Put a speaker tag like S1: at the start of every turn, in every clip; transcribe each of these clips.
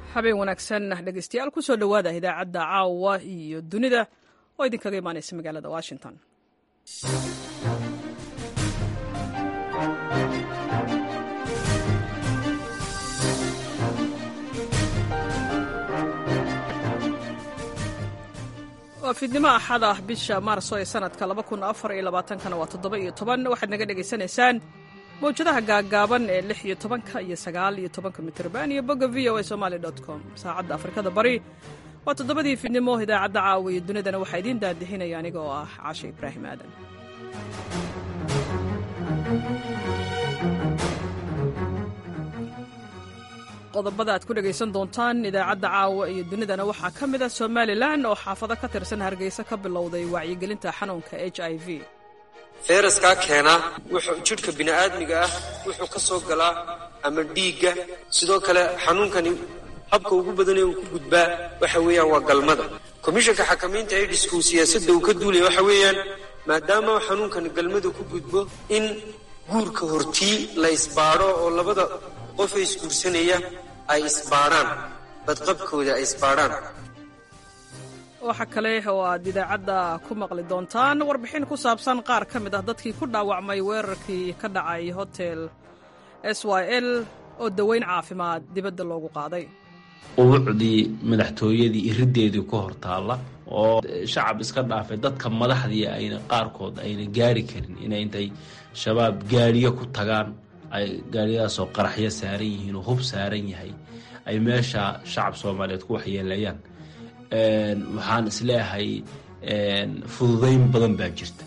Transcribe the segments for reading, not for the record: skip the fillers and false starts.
S1: habeen wanaagsan dhegeystayaal ku soo dhowaada idaacadda caawa iyo dunida oo idinkaga imaanaysa magaalada Washington. fiidnimo axad ah bisha maarso ee sanadka 2024 waa 17 waxaad naga dhageysanaysaan mawjadaha gaagaaban ee 16 iyo 19 mitirban iyo bogga voasomali.com saacadda afrikada bari waa 7 fiidnimo idaacadda caawa iyo dunidana waxaa idiin daadihinaya aniga oo ah Caasha Ibraahim Aadan. qodobada aad ku dhagaysan doontaan idaacadda caawa iyo dunidana waxaa ka mid ah Somaliland oo xaafado ka tirsan Hargeysa ka bilowday wacyigelinta xanuunka HIV.
S2: fayraska keena wuxuu jidhka bini'aadmiga ah wuxuu ka soo galaa ama dhiigga sidoo kale xanuunkani habka ugu badan ee uu ku gudbaa waxa weeyaan waa galmada. komishanka xakamaynta AIDS-ku siyaasadda uu ka duulay waxa weeyaan maadaama xanuunkani galmadu ku gudbo in guurka hortii la isbaadho oo labada qof ay isguursanaya ay isbaadhaan badqabkooda ay isbaadhaan.
S1: waxa kale oo aad idaacadda ku maqli doontaan warbixin ku saabsan qaar ka mid ah dadkii ku dhaawacmay weerarkii ka dhacay hotel SYL oo daweyn caafimaad dibadda loogu qaaday.
S3: qubuucdii madaxtooyadii irideedii ku hortaalla oo shacab iska dhaafay dadka madaxdii ayna qaarkood ayna gaari karin inay intay shabaab gaariyo ku tagaan ay gaariyadaasoo qaraxyo saaran yihiin oo hub saaran yahay ay meesha shacab Soomaaliyeed ku waxyeelayaan. waxaan isleeyahay fududayn badan baa jirta.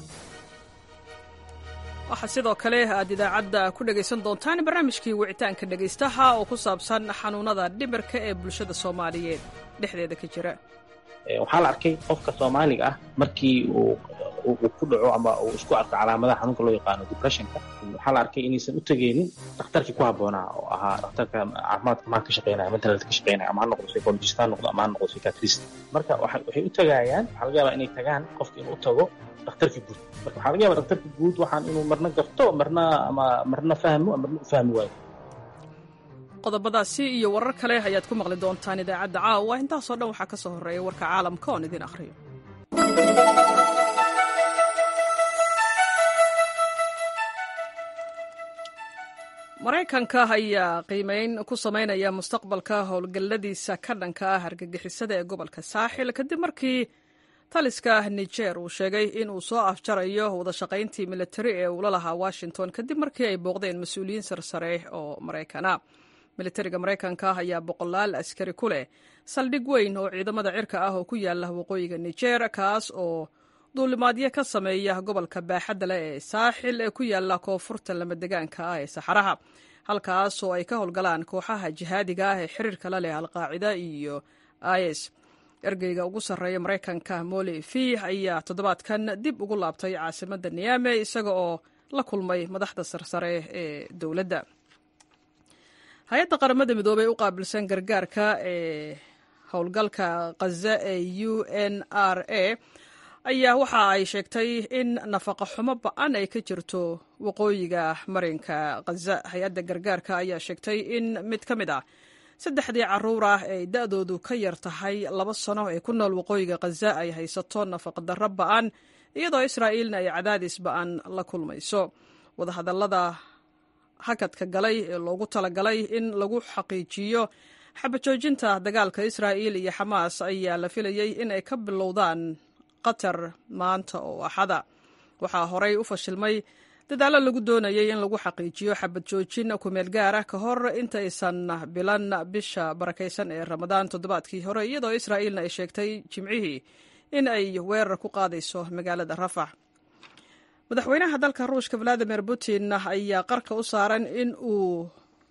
S1: waxaa sidoo kale aad idaacadda ku dhagaysan doontaan barnaamijkii wicitaanka dhagaystaha oo ku saabsan xanuunada dhimirka ee bulshada Soomaaliyeed dhexdeeda ka jira.
S4: waxaa la arkay qofka Soomaaliga ah markii uu ku dhaco ama uu isku arko calaamadaha xanuunka loo yaqaano depressionka, waxaa la arkay inaysan u tagaynin dhakhtarkii ku habboonaa oo ahaa dhakhtarka caafimaadka maanka ka shaqeynaya mental health ka shaqeynaya ama ha noqdo psychologist ha noqdo ama ha noqdo psychiatrist. marka waxay u tagayaan, waxaa laga yaabaa inay tagaan qofka inuu u tago dhakhtarka guud. marka waxaa laga yaabaa dhakhtarka guud waxaan inuu marna garto marna fahmo marna u fahmi waayo.
S1: qodobadaasi iyo warar kale ayaad ku maqli doontaan idaacadda caawa. intaasoo dhan waxaa ka soo horreeya warka caalamka oon idin akhriyo. maraykanka ayaa qiimeyn ku samaynaya mustaqbalka howlgalladiisa ka dhanka ah argagixisada ee gobolka saaxil kadib markii taliska Niger uu sheegay in uu soo afjarayo wada shaqayntii militari ee uu la lahaa Washington kadib markii ay booqdeen mas'uuliyiin sarsare oo Maraykana. militariga Maraykanka ayaa boqolaal askari ku leh saldhig weyn oo ciidamada cirka ah oo ku yaala waqooyiga Niger, kaas oo duulimaadyo ka sameeya gobolka baaxadda leh ee saaxil ee ku yaala koonfurta lamadegaanka ah ee saxaraha, halkaas oo ay ka howlgalaan kooxaha jihaadiga ah ee xiriirka la leh Al-Qaacida iyo IS. ergeyga ugu sarreeya Maraykanka Molefi ayaa toddobaadkan dib ugu laabtay caasimadda Niamey isaga oo la kulmay madaxda sarsare ee dowladda. hay-adda qaramada midoobay u qaabilsan gargaarka ee howlgalka Gaza ee UNRA ayaa waxa ay sheegtay in nafaqa xumo ba'an ay ka jirto waqooyiga marinka Gaza. hay-adda gargaarka ayaa sheegtay in mid ka mid ah 3 carruur ah ee da'doodu ka yar tahay 2 sano ee ku nool waqooyiga Gaza ay haysato nafaqa darro ba'an, iyadoo Israa'iilna ay cadaadis ba'an la kulmayso. wadahadallada hakadka galay ee loogu talagalay in lagu xaqiijiyo xabajoojinta dagaalka Israa'iil iyo Xamaas ayaa la filayay in ay ka bilowdaan Qatar maanta oo Axada. waxaa horay u fashilmay dadaallo lagu doonayay in lagu xaqiijiyo xabajoojin ku meel gaar ah ka hor intaysan bilan bisha barakaysan ee Ramadaan toddobaadkii hore, iyadoo Israa'iilna ay sheegtay Jimcihii in ay weerar ku qaadayso magaalada Rafax. madaxweynaha dalka Ruushka Vladimir Putin ayaa qarka u saaran in uu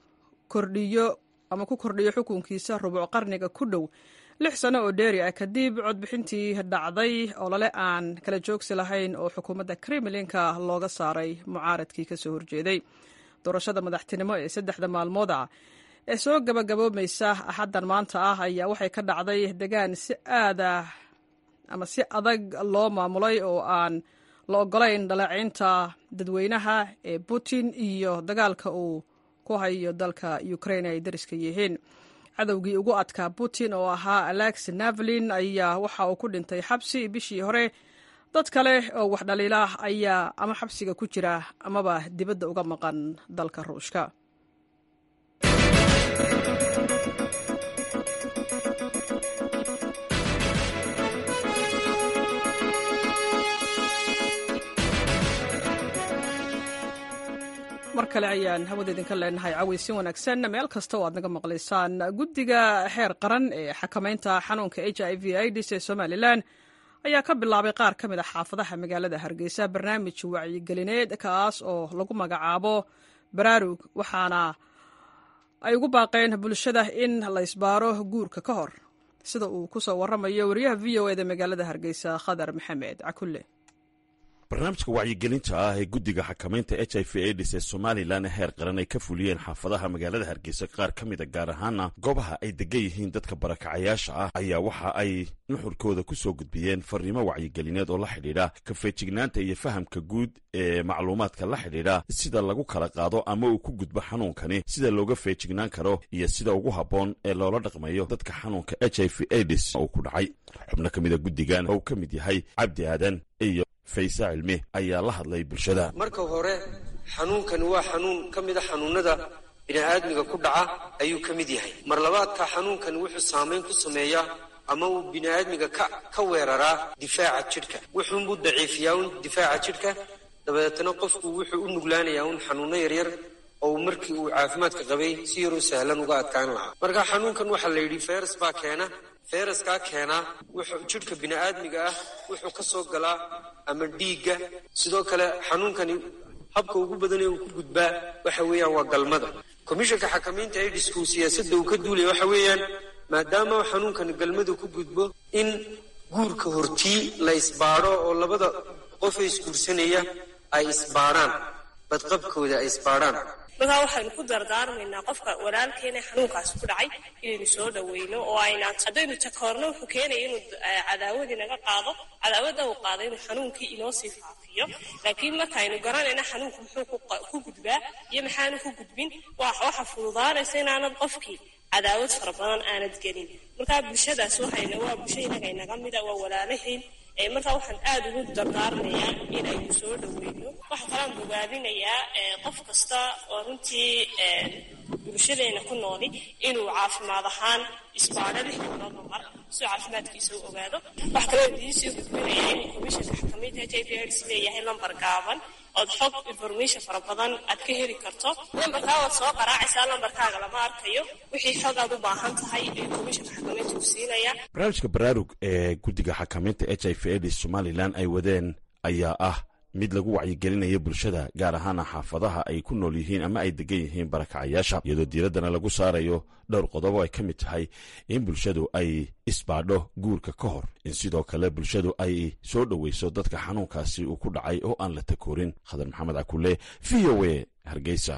S1: ku kordhiyo xukunkiisa rubuc qarniga ku dhow 6 sano oo dheeri ah kadib codbixintii dhacday olole aan kala joogsi lahayn oo xukuumadda Kremlinka looga saaray mucaaradkii ka soo horjeeday. doorashada madaxtinimo ee 3 maalmood ah ee soo gabagaboomaysa axaddan maanta ah ayaa waxay ka dhacday degaan si adag loo maamulay oo aan la ogolayn dhaleecaynta dadweynaha ee Putin iyo dagaalka uu ku hayo dalka Ukraine ay dariska yihiin. cadowgii ugu adkaa putin oo ahaa alex navalin ayaa waxa uu ku dhintay xabsi bishii hore. dad kale oo wax dhaliila ayaa ama xabsiga ku jira amaba dibadda uga maqan dalka ruushka. mar kale ayaan hawada idinka leenahay cawaysin wanaagsan meel kasta oo aad naga maqlaysaan. guddiga heer qaran ee xakamaynta xanuunka HIV/AIDS ee somalilan ayaa ka bilaabay qaar ka mid a xaafadaha magaalada hargeysa barnaamij wacyigelineed kaas oo lagu magacaabo baraarug, waxaana ay ugu baaqeen bulshada in la isbaaro guurka ka hor, sida uu ku soo waramayo wariyaha VOA da magaalada hargeysa Khadar Maxamed Cakulle.
S5: barnaamijka wacyigelinta ah ee guddiga xakamaynta HIV/AIDS ee somalilan heer qaran ay ka fuliyeen xaafadaha magaalada hargeysa qaar ka mida gaar ahaana goobaha ay degan yihiin dadka barakacayaasha ah ayaa waxa ay nuxurkooda ku soo gudbiyeen fariimo wacyigelineed oo la xidhiidha ka feejignaanta iyo fahamka guud ee macluumaadka la xidhiidha sida lagu kala qaado ama uu ku gudbo xanuunkani, sida looga feejignaan karo iyo sida ugu habboon ee loola dhaqmayo dadka xanuunka HIV/AIDS uu ku dhacay. xubno ka mida guddigan oo uu ka mid yahay Cabdi Aadan iyo Faysa Cilmi ayaa la hadlay bulshada.
S2: marka hore xanuunkani waa xanuun ka mid a xanuunada bini'aadmiga ku dhaca ayuu ka mid yahay. mar labaadka xanuunkani wuxuu saamayn ku sameeyaa ama uu bini'aadmiga ka weeraraa difaaca jidhka. wuxuunbuu daciifiyaa un difaaca jidhka, dabadeetna qofku wuxuu u nuglaanayaa un xanuuno yaryar oo markii uu caafimaadka qabay si yaroo sahlan uga adkaan lahaa. marka xanuunkan waxaa la yidhi fayras baa keena. fayraskaa keenaa wuxuu jidhka bini'aadmiga ah wuxuu ka soo galaa ama dhiigga. sidoo kale xanuunkani habka ugu badan ee uu ku gudbaa waxa weeyaan waa galmada. komishanka xakamaynta AIDS-ku siyaasadda uu ka duulaya waxa weeyaan maadaama xanuunkani galmadu ku gudbo in guurka hortii la isbaadho oo labada qof ee isguursanaya ay isbaadhaan, badqabkooda ay isbaadhaan.
S6: markaa waxaynu ku dardaarmaynaa qofka walaalkeena xanuunkaasi ku dhacay inaynu soo dhaweyno oo aynaan haddaynu takoorno wuxuu keenaya inuu cadaawadii naga qaado, cadaawadda uu qaado inuu xanuunkii inoo sii faafiyo. laakiin markaaynu garanayna xanuunku muxuu ku gudbaa iyo maxaanu ku gudbin, waxa fududaanaysa inaanad qofkii cadaawad fara badan aanad gelin. markaa bulshadaas waa bulsho inaga inaga mida, waa walaalahayn. markaa waxaan aad ugu dardaarmayaa inaynu soo dhaweyno. waxa kalaan bogaadinayaa qof kasta oo runtii bulshadeena ku nooli inuu caafimaad ahaan isbaadho 6 biloodba mar si caafimaadkiisa u ogaado. waxa kaloo idiinsii gudbinaya inuu komishanka xakamaynta HIV/AIDS leeyahay lambar gaaban ood xog information fara badan aad ka heli karto. lambarkaa waad soo qaraacaysaa, lambarkaaga lama arkayo. wixii xog aad u baahan tahay ee komishanka xakamaynta ku siinaya.
S5: barnaamijka baraarug ee guddiga xakamaynta HIV/AIDS somalilan ay wadeen ayaa ah mid lagu wacyigelinaya bulshada gaar ahaana xaafadaha ay ku nool yihiin ama ay degan yihiin barakacayaasha, iyadoo diiraddana lagu saarayo dhowr qodobo ay ka mid tahay in bulshadu ay isbaadho guurka ka hor, in sidoo kale bulshadu ay soo dhoweyso dadka xanuunkaasi uu ku dhacay oo aan la takoorin. Khadar Maxamed Cakulle, VOA, Hargeysa.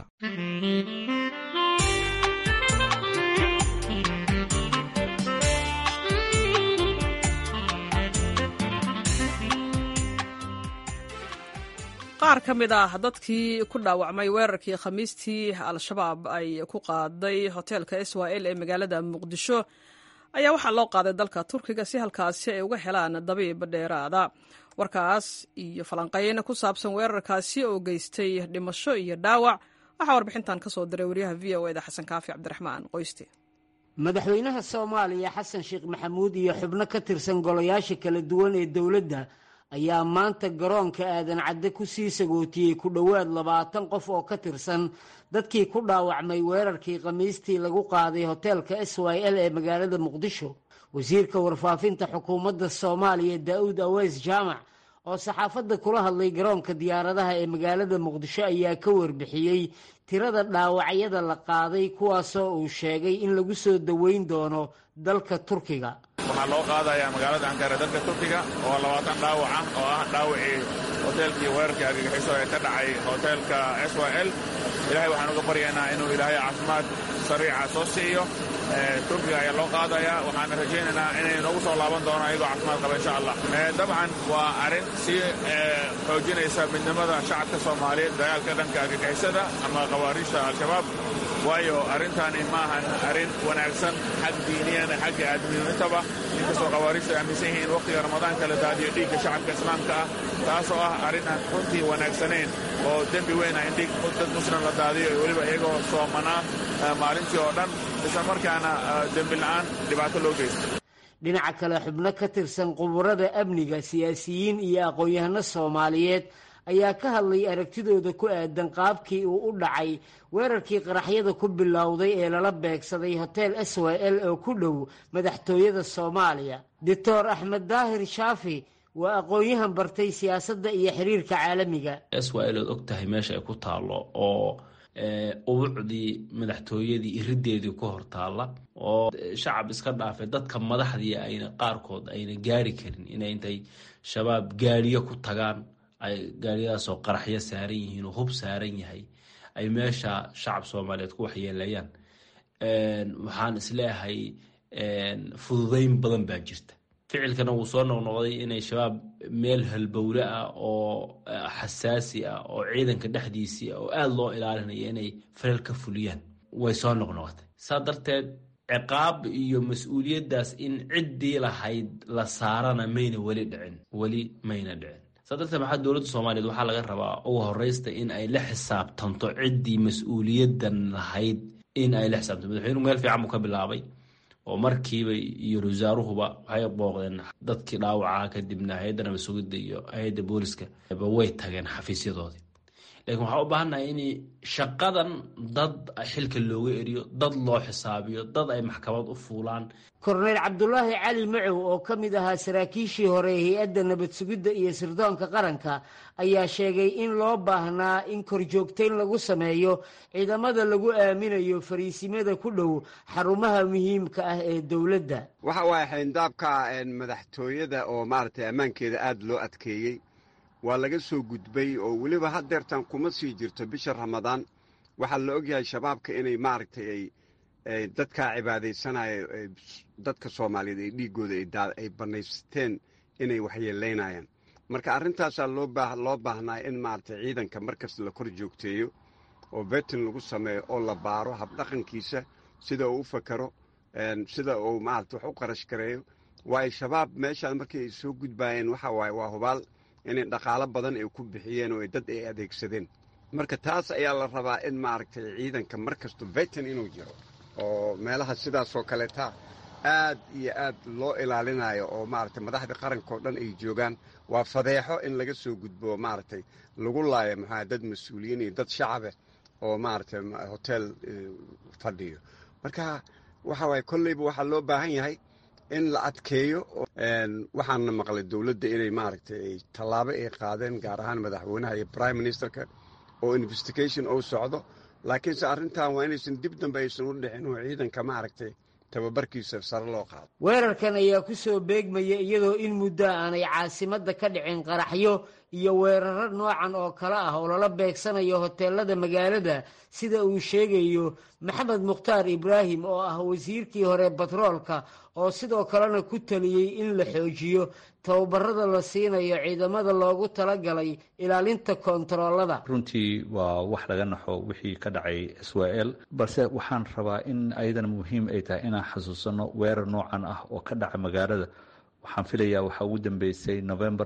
S1: qaar ka mid ah dadkii ku dhaawacmay weerarkii khamiistii al-shabaab ay ku qaaday hoteelka Israel ee magaalada Muqdisho ayaa waxaa loo qaaday dalka Turkiga si halkaasi ay uga helaan dabiib dheeraada. warkaas iyo falanqeyn ku saabsan weerarkaasi oo geystay dhimasho iyo dhaawac waxaa warbixintan ka soo diray wariyaha VOA da Xasan Kaafi Cabdiraxmaan Qoyste.
S7: madaxweynaha Soomaaliya Xasan Sheekh Maxamuud iyo xubno ka tirsan golayaasha kala duwan ee dawladda ayaa maanta garoonka aadan cadde ku sii sagootiyey ku dhowaad 20 qof oo ka tirsan dadkii ku dhaawacmay weerarkii khamiistii lagu qaaday hoteelka Israel ee magaalada Muqdisho. wasiirka warfaafinta xukuumadda Soomaaliya Daawud Aweys Jaamac oo saxaafadda kula hadlay garoonka diyaaradaha ee magaalada Muqdisho ayaa ka warbixiyey tirada dhaawacyada la qaaday, kuwaasoo uu sheegay in lagu soo daweyn doono dalka Turkiga.
S8: waxaa loo qaadayaa magaalada Ankara dalka Turkiga oo 20 dhaawac ah oo ah dhaawacii hoteelkii weerarkii argagixiso ee ka dhacay hoteelka Israel. ilaahay waxaan uga baryaynaa inuu ilaahay caafimaad sariica soo siiyo. Turkiga ayaa loo qaadayaa, waxaan rajaynaynaa inay noogu soo laaban doonaan iyagoo caafimaad qaba insha Allah. dabcan waa arrin sii xoojinaysa midnimada shacabka Soomaaliyeed dagaalka dhanka argagixisada ama khawaariijta al-shabaab. waayo arrintani maahan arrin wanaagsan xag diiniyana xagga aadminintaba inkastoo khawaariijtu ay aaminsan yihiin wakhtiga ramadaanka la daadiyo dhiigga shacabka islaamka ah taasoo ah arrin aan runtii wanaagsanayn oo dembi weyn ah in dhiig dad muslim la daadiyo weliba iyagoo soomanaa maalintii oo dhan isla markaana dembi la'aan dhibaato loo geysta
S7: dhinaca kale xubno ka tirsan quburada amniga siyaasiyiin iyo aqoon-yahano soomaaliyeed ayaa ka hadlay aragtidooda ku aadan qaabkii uu u dhacay weerarkii qaraxyada ku bilowday ee lala beegsaday hotel SYL oo ku dhow madaxtooyada Soomaaliya. Dr. Axmed Daahir Shaafi waa aqoon-yahan bartay siyaasadda iyo xiriirka caalamiga.
S3: SYL oo ogtahay meesha ay ku taalo oo ubucdii madaxtooyadii irideedii ku hortaala oo shacab iska dhaafay dadka madaxdii ayna qaarkood ayna gaari karin inay intay shabaab gaariyo ku tagaan ay gaariyadaasoo qaraxyo saaran yihiin oo hub saaran yahay ay meesha shacab soomaaliyeed ku waxyeelayaan waxaan isleeyahay fududayn badan baa jirta ficilkana wuu soo noqnoqday inay shabaab meel halbowle ah oo xasaasi ah oo ciidanka dhexdiisii oo aada loo ilaalinaya inay falal ka fuliyaan way soo noqnoqotay saa darteed ciqaab iyo mas-uuliyaddaas in ciddii lahayd la saarana mayna weli mayna dhicin saa darteed maxaa dowladda soomaaliyeed waxaa laga rabaa ugu horeysta in ay la xisaabtanto ciddii mas-uuliyaddan lahayd in ay la xisaabtanto madaxweynuhu meel fiican buu ka bilaabay oo markiiba iyo wasaaruhuba waxay booqdeen dadkii dhaawacaa kadibna hay-adda nabad sugidda iyo hay-adda booliska way tageen xafiisyadoodii laakiin waxaa u baahannahay in shaqadan dad xilka looga eriyo dad loo xisaabiyo dad ay maxkamad u fuulaan.
S7: korneyl cabdulaahi cali macow oo ka mid ahaa saraakiishii hore ee hay-adda nabad sugidda iyo sirdoonka qaranka ayaa sheegay in loo baahnaa in korjoogtayn lagu sameeyo ciidamada lagu aaminayo fariisimada ku dhow xarumaha muhiimka ah ee dowladda.
S9: waxa waaye xayndaabka madaxtooyada oo maaragtay ammaankeeda aada loo adkeeyey waa laga soo gudbay oo weliba haddeertan kuma sii jirto bisha ramadaan waxaa la ogyahay shabaabka inay maaragtay ay dadkaa cibaadaysanaya dadka soomaaliyeed ay dhiiggooda ay bannaysteen inay waxyeelaynayaan marka arrintaasaa loo baahnaa in maaragtay ciidanka markasta la kor joogteeyo oo vetin lagu sameeyo oo la baaro habdhaqankiisa sida uu u fakaro sida uu maaragtay wax u qarash gareeyo waayo shabaab meeshaan markii ay soo gudbaayeen waxa waaye waa hubaal inay dhaqaalo badan ay ku bixiyeen oo dad ay adeegsadeen marka taas ayaa la rabaa in maaragtay ciidanka mar kasto vetin inuu jiro oo meelaha sidaasoo kaleeta aad iyo aad loo ilaalinayo oo maaragtay madaxda qaranka oo dhan ay joogaan waa fadeexo in laga soo gudbo maaragtay lagu laayo maxaa dad mas-uuliyiin iyo dad shacabe oo maaragtay hotel fadhiyo marka waxa waaye kolleyba waxaa loo baahan yahay in la adkeeyo waxaana maqlay dowladda inay maaragtay tallaabo ay qaadeen gaar ahaan madaxweynaha iyo prime ministerka oo investigation oo socdo laakiinse arrintan waa inaysan dib dambe aysan u dhicin oo ciidanka maaragtay tababarkiisa sare loo qaado.
S7: weerarkan ayaa ku soo beegmaya iyadoo in muddo aanay caasimadda ka dhicin qaraxyo iyo weeraro noocan oo kale ah oo lala beegsanayo hoteelada magaalada sida uu sheegayo maxamed mukhtaar ibraahim oo ah wasiirkii hore batroolka oo sidoo kalena ku taliyey in la xoojiyo tababarada la siinayo ciidamada loogu talagalay ilaalinta koontaroolada.
S10: runtii waa wax laga naxo wixii ka dhacay SYL balse waxaan rabaa in ayadana muhiim ay tahay inaan xasuusano weerar noocan ah oo ka dhaca magaalada waxaan filayaa waxaa ugu dambeysay November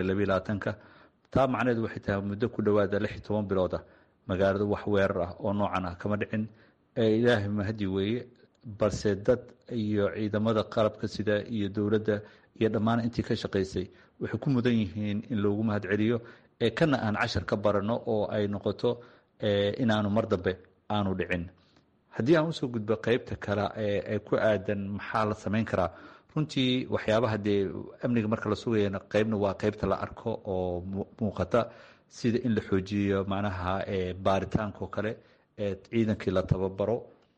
S10: 2022 taa macnaheedu waxay tahay muddo ku dhowaada 16 bilood ah magaalada wax weerar ah oo noocan ah kama dhicin ilaahay mahadi weeye balse dad iyo ciidamada qalabka sida iyo dowladda iyo dhammaan intii ka shaqaysay waxay ku mudan yihiin in loogu mahad celiyo kana aan cashar ka barano oo ay noqoto inaanu mar dambe aanu dhicin. haddii aan usoo gudbo qaybta kale ee ku aadan maxaa la samayn karaa runtii waxyaabaha dee amniga marka la sugayana qaybna waa qaybta la arko oo muuqata sida in la xoojiyo macnaha baaritaanka oo kale ciidankii la tababaro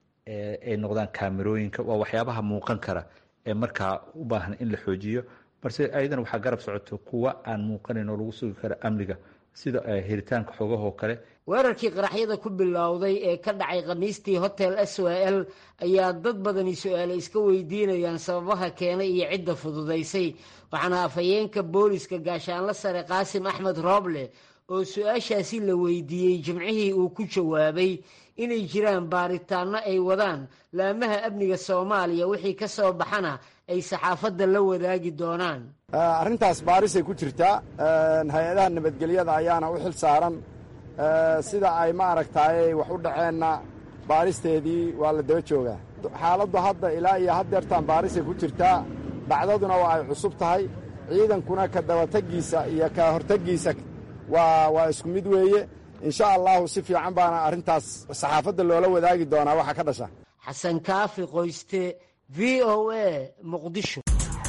S10: ay noqdaan kaamirooyinka waa waxyaabaha muuqan kara ee markaa u baahan in la xoojiyo balse ayadana waxaa garab socoto kuwa aan muuqanayn oo lagu sugi karo amniga sida helitaanka xogahoo kale.
S7: weerarkii qaraxyada ku bilowday ee ka dhacay khamiistii hotel SYL ayaa dad badani su-aale iska weydiinayaan sababaha keenay iyo cidda fududaysay waxaana afhayeenka booliska gaashaanle sare qaasim axmed rooble oo su-aashaasi la weydiiyey jimcihii uu ku jawaabay inay jiraan baaritaanno ay wadaan laamaha amniga soomaaliya wixii ka soo baxana ay saxaafadda la wadaagi doonaan.
S11: arrintaas baarisay ku jirtaa, hay-adaha nabadgelyada ayaana u xil saaran sida ay maaragtay wax u dhaceenna baaristeedii waa la daba joogaa. xaaladdu hadda ilaa iyo haddeertaan baarisay ku jirtaa, dhacdaduna waa ay cusub tahay, ciidankuna ka dabategiisa iyo ka hortegiisa waa isku mid weeye. insha allahu si fiican baana arrintaas saxaafadda loola wadaagi doonaa waxa ka dhasha.
S7: xasan kaafi qoyste, v o a, muqdisho.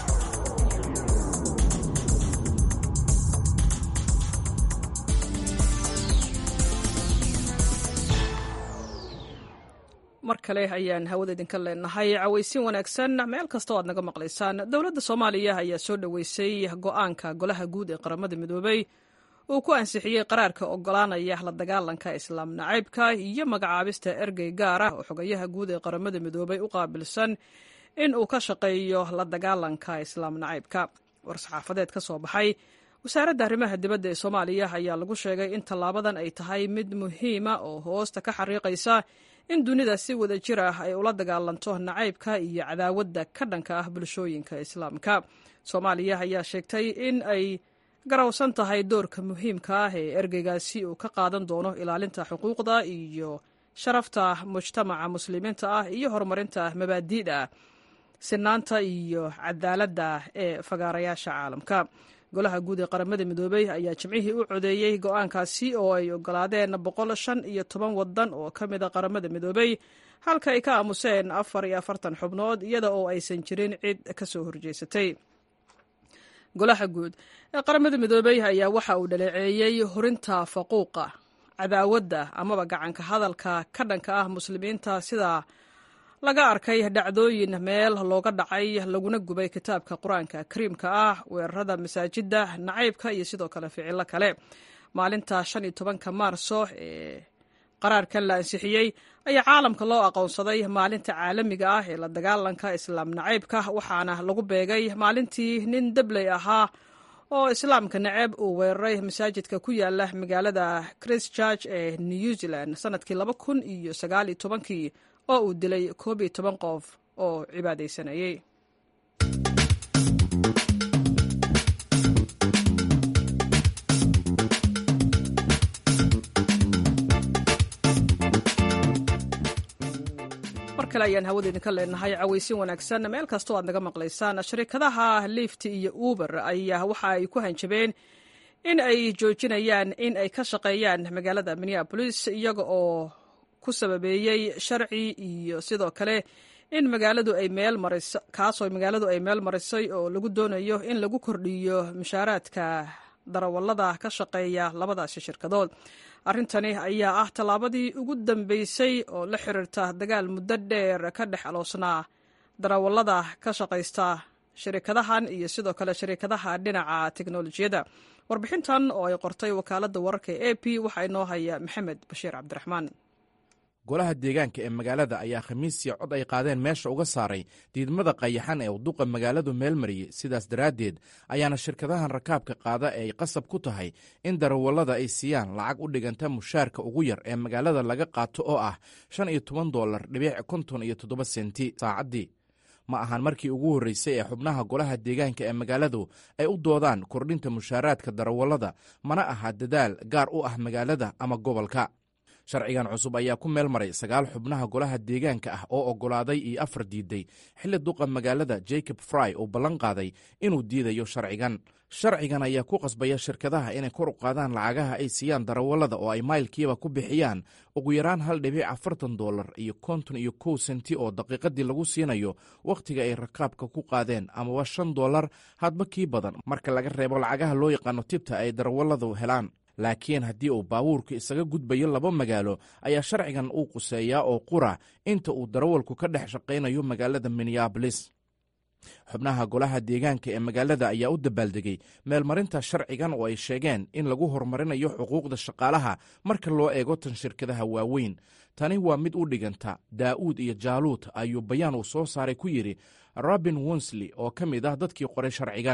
S1: mar kale ayaan hawada idinka leenahay cawaysiin wanaagsan meel kasta oo aad naga maqlaysaan. dowladda soomaaliya ayaa soo dhoweysay go'aanka golaha guud ee qaramada midoobay uu ku ansixiyey qaraarka ogolaanaya la dagaalanka islaam nacaybka iyo magacaabista ergey gaar ah oo xogayaha guud ee qaramada midoobay u qaabilsan in uu ka shaqeeyo la dagaalanka islaam nacaybka. war-saxaafadeed ka soo baxay wasaaradda arrimaha dibadda ee soomaaliya ayaa lagu sheegay in tallaabadan ay tahay mid muhiima oo hoosta ka xariiqaysa in dunida si wada jir ah ay ula dagaalanto nacaybka iyo cadaawadda ka dhanka ah bulshooyinka islaamka. soomaaliya ayaa sheegtay in ay garawsan tahay doorka muhiimka ah ee ergeygaasi uu ka qaadan doono ilaalinta xuquuqda iyo sharafta mujtamaca muslimiinta ah iyo horumarinta mabaadi'da sinaanta iyo cadaaladda ee fagaarayaasha caalamka. golaha guud ee qaramada midoobey ayaa jimcihii u codeeyey go'aankaasi oo ay ogolaadeen 115 wadan oo ka mid a qaramada midoobey, halka ay ka aamuseen 44 xubnood iyada oo aysan jirin cid ka soo horjeesatay. golaha guud ee qaramada midoobey ayaa waxa uu dhaleeceeyey horinta faquuqa, cadaawadda amaba gacanka hadalka ka dhanka ah muslimiinta sida laga arkay dhacdooyin meel looga dhacay laguna gubay kitaabka qur-aanka kariimka ah, weerarada masaajidda, nacaybka iyo sidoo kale ficilo kale. maalinta 15 maarso ee qaraarkan la ansixiyey ayaa caalamka loo aqoonsaday maalinta caalamiga ah ee la dagaalanka islaam nacaybka, waxaana lagu beegay maalintii nin dabley ahaa oo islaamka nacab uu weeraray masaajidka ku yaala magaalada Christchurch ee New Zealand sanadkii 2019 oo uu dilay 11 qof oo cibaadaysanayay. mar kale ayaan hawada idinka leenahay cawaysiin wanaagsan meel kastoo aad naga maqlaysaan. shirkadaha Lyft iyo Uber ayaa waxa ay ku hanjabeen in ay joojinayaan in ay ka shaqeeyaan magaalada Minneapolis iyaga oo ku sababeeyey sharci iyo sidoo kale in magaaladu ay meel marisay oo lagu doonayo in lagu kordhiyo mushaaraadka darawallada ka shaqeeya labadaasi shirkadood. arrintani ayaa ah tallaabadii ugu dambeysay oo la xiriirta dagaal muddo dheer ka dhex aloosnaa darawallada ka shaqaysta shirkadahan iyo sidoo kale shirkadaha dhinaca teknolojiyadda. warbixintan oo ay qortay wakaaladda wararka ee AP waxaa inoo haya maxamed bashiir cabdiraxmaan.
S12: golaha deegaanka ee magaalada ayaa khamiisii cod ay qaadeen meesha uga saaray diidmada qayaxan ee duqa magaaladu meel mariyey. sidaas daraaddeed ayaana shirkadahan rakaabka qaada ee ay qasab ku tahay in darawallada ay siiyaan lacag u dhiganta mushaarka ugu yar ee magaalada laga qaato oo ah $15.57 saacaddii. ma ahan markii ugu horreysay ee xubnaha golaha deegaanka ee magaaladu ay u doodaan kordhinta mushaaraadka darawallada, mana aha dadaal gaar u ah magaalada ama gobolka. sharcigan cusub ayaa ku meel maray 9 xubnaha golaha deegaanka ah oo oggolaaday iyo 4 diiday, xilli duqa magaalada Jacob Fry uu ballan qaaday inuu diidayo sharcigan. sharcigan ayaa ku qasbaya shirkadaha inay kor u qaadaan lacagaha ay siiyaan darawallada oo ay maylkiiba ku bixiyaan ugu yaraan $1.40 iyo 51 senti oo daqiiqadii lagu siinayo wakhtiga ay rakaabka ku qaadeen, amaba $5 hadba kii badan marka laga reebo lacagaha loo yaqaano tibta ay darawalladu helaan. laakiin haddii uu baabuurka isaga gudbayo 2 magaalo ayaa sharcigan uu quseeyaa oo qura inta uu darawalku ka dhex shaqaynayo magaalada Minneapolis. xubnaha golaha deegaanka ee magaalada ayaa u dabaaldegay meelmarinta sharcigan oo ay sheegeen in lagu horumarinayo xuquuqda shaqaalaha marka loo eego tan shirkadaha waaweyn. tani waa mid u dhiganta daa'uud iyo jaaluud, ayuu bayaan uu soo saaray ku yidhi Robin Wonsley oo ka mid ah dadkii qoray sharcigan.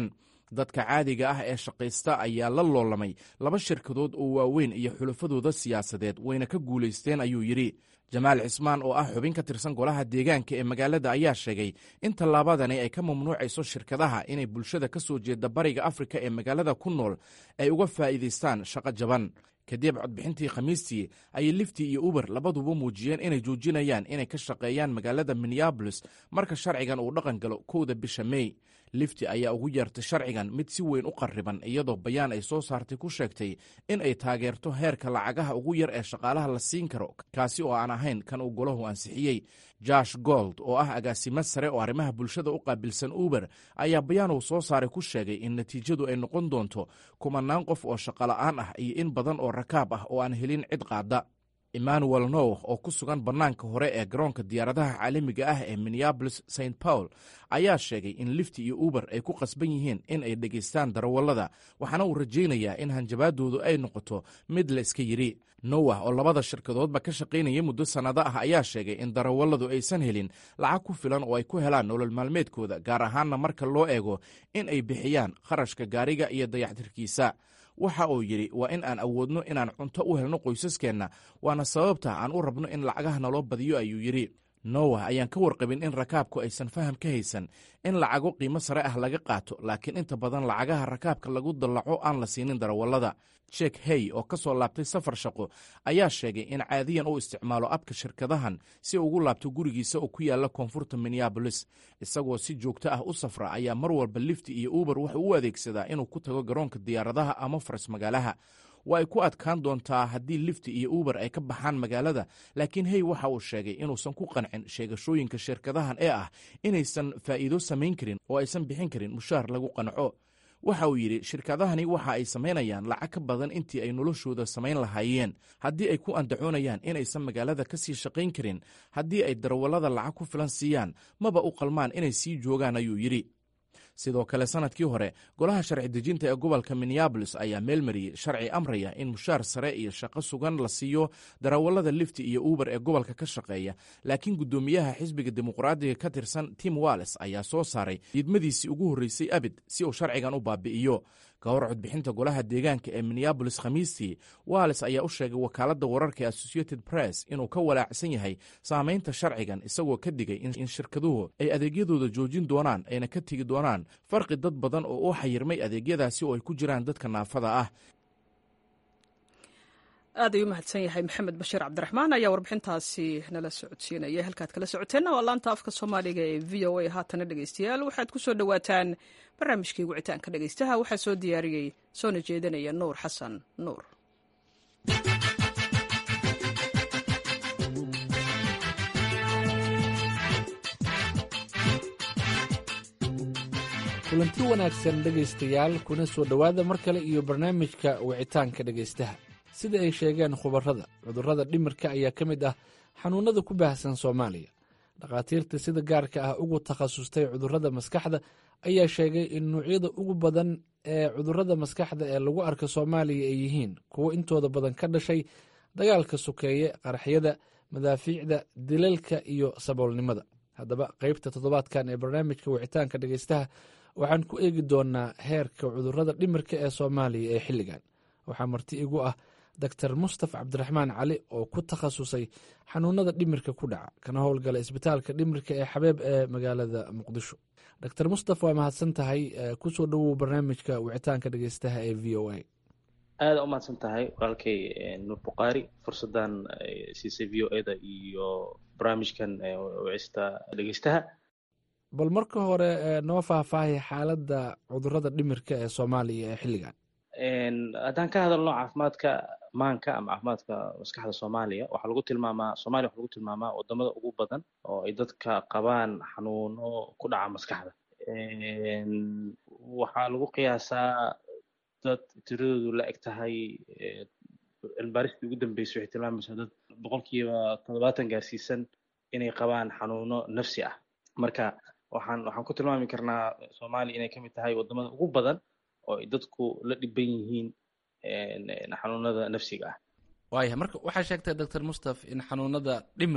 S12: dadka caadiga ah ee shaqaysta ayaa la loolamay 2 shirkadood oo waaweyn iyo xulafadooda siyaasadeed wayna ka guulaysteen ayuu yidhi. jamaal cismaan oo ah xubin ka tirsan golaha deegaanka ee magaalada ayaa sheegay in tallaabadani ay ka mamnuucayso shirkadaha inay bulshada ka soo jeeda bariga afrika ee magaalada ku nool ay uga faa'iidaystaan shaqo jaban. kadib codbixintii khamiistii ayay lifti iyo uber labaduba muujiyeen inay joojinayaan inay ka shaqeeyaan magaalada minneabolis marka sharcigan uu dhaqan galo 1 bisha May. lifti ayaa ugu yeertay sharcigan mid si weyn u qarriban, iyadoo bayaan ay soo saartay ku sheegtay in ay taageerto heerka lacagaha ugu yar ee shaqaalaha la siin karo, kaasi oo aan ahayn kan uu golahu ansixiyey. Josh Gold oo ah agaasimo sare oo arrimaha bulshada u qaabilsan Uber ayaa bayaan uu soo saaray ku sheegay in natiijadu ay noqon doonto 10 qof oo shaqo la'aan ah iyo in badan oo rakaab ah oo aan helin cid qaada. Emmanuel Noh oo ku sugan bannaanka hore ee garoonka diyaaradaha caalamiga ah ee Minneapolis St. Paul ayaa sheegay in Lyft iyo Uber ay ku qasban yihiin in ay dhegaystaan darawallada, waxaana uu rajaynayaa in hanjabaadoodu ay noqoto mid la iska yidhi. Noah oo labada shirkadoodba ka shaqaynaya muddo sannado ah ayaa sheegay in darawalladu aysan helin lacag ku filan oo ay ku helaan nolol maalmeedkooda, gaar ahaanna marka loo eego in ay bixiyaan kharashka gaariga iyo dayactirkiisa. waxa uu yidhi waa in aan awoodno inaan cunto u helno qoysaskeenna, waana sababta aan u rabno in lacagaha naloo badiyo ayuu yidhi. Noah ayaan ka warqabin in rakaabku aysan faham ka haysan in lacago qiimo sare ah laga qaato, laakiin inta badan lacagaha rakaabka lagu dallaco aan la siinin darawallada. Jack Hay oo ka soo laabtay safar shaqo ayaa sheegay in caadiyan uu isticmaalo abka shirkadahan si ugu laabto gurigiisa oo ku yaalla koonfurta Minneapolis. Isagoo si joogto ah u safra ayaa mar walba Lyft iyo Uber wuxuu u adeegsadaa inuu ku tago garoonka diyaaradaha ama faras magaalaha. waa ay ku adkaan doontaa haddii Lyft iyo Uber ay ka baxaan magaalada, laakiin Hay waxa uu sheegay inuusan ku qancin sheegashooyinka shirkadahan ee ah inaysan faa'iido samayn karin oo aysan bixin karin mushaar lagu qanco. waxa uu yidhi shirkadahani waxa ay samaynayaan lacag ka badan intii ay noloshooda samayn lahaayeen. haddii ay ku andacoonayaan inaysan magaalada ka sii shaqayn karin, haddii ay darawallada lacag ku filan siiyaan, maba u qalmaan inay sii joogaan ayuu yidhi. sidoo kale sanadkii hore golaha sharci dejinta ee gobolka Minneapolis ayaa meelmariyey sharci amraya in mushaar sare iyo shaqo sugan la siiyo darawallada Lyft iyo Uber ee gobolka ka shaqeeya, laakiin guddoomiyaha xisbiga dimuqraadiga ka tirsan Tim Walz ayaa soo saaray diidmadiisii ugu horreysay abid si uu sharcigan u baabi'iyo. ka hor codbixinta golaha deegaanka ee Minneapolis khamiistii, Walz ayaa u sheegay wakaaladda wararka Associated Press inuu ka walaacsan yahay saamaynta sharcigan, isagoo ka digay in shirkaduhu ay adeegyadooda joojin doonaan ayna ka tegi doonaan farqi dad badan oo u xayirmay adeegyadaasi oo ay ku jiraan dadka naafada ah.
S1: aad ayuu mahadsan yahay maxamed bashiir cabdiraxmaan ayaa warbixintaasi nala socodsiinaya. halkaad kala socoteenna waa laanta afka soomaaliga ee v o a. haatana dhegeystayaal waxaad ku soo dhowaataan barnaamijkii wicitaanka dhegeystaha. waxaa soo diyaariyey soona jeedinaya nuur xasan nuur.
S13: kulanti wanaagsan dhegaystayaal, kuna soo dhowaada mar kale iyo barnaamijka wicitaanka dhegaystaha. sida ay sheegeen khubarrada, cudurrada dhimirka ayaa ka mid ah xanuunnada ku baahsan Soomaaliya. dhakhaatiirta sida gaarka ah ugu takhasustay cudurrada maskaxda ayaa sheegay in noocyada ugu badan ee cudurrada maskaxda ee lagu arko Soomaaliya ay yihiin kuwo intooda badan ka dhashay dagaalka sokeeye, qaraxyada, madaafiicda, dilalka iyo saboolnimada. haddaba qaybta toddobaadkan ee barnaamijka wicitaanka dhegaystaha waxaan ku eegi doonaa heerka cudurrada dhimirka ee Soomaaliya ee xilligan. waxaa marti igu ah Dr. Mustaf Cabdiraxmaan Cali oo ku takhasusay xanuunada dhimirka ku dhaca, kana howlgala isbitaalka dhimirka ee Xabeeb ee magaalada Muqdisho. Dr. Mustaf, waa mahadsan tahay. kusoo dhowow barnaamijka wicitaanka dhegeystaha ee v o a.
S4: aada u mahadsan tahay walaalkay nuur buqaari, fursadan siisay v o a-da iyo barnaamijkan wicista dhegeystaha.
S13: bal marka hore noo faahfaahay xaaladda cudurrada dhimirka ee Soomaaliya ee xilligan.
S4: haddaan ka hadalno caafimaadka maanka ama caafimaadka maskaxda Soomaaliya, waxaa lagu tilmaamaa wadamada ugu badan oo ay dadka qabaan xanuuno ku dhaca maskaxda. waxaa lagu qiyaasaa dad tiradoodu la eg tahay, cilmibaaristii ugu dambeysay waxay tilmaamaysaa dad 70% gaarsiisan inay qabaan xanuuno nafsi ah. marka waxaan ku tilmaami karnaa Soomaaliya inay kamid tahay wadamada ugu badan oo ay dadku la dhiban yihiin xanuunada nafsiga ah.
S13: waaya, marka waxaa sheegtay Dr. Mustaf in xanuunada dhimirka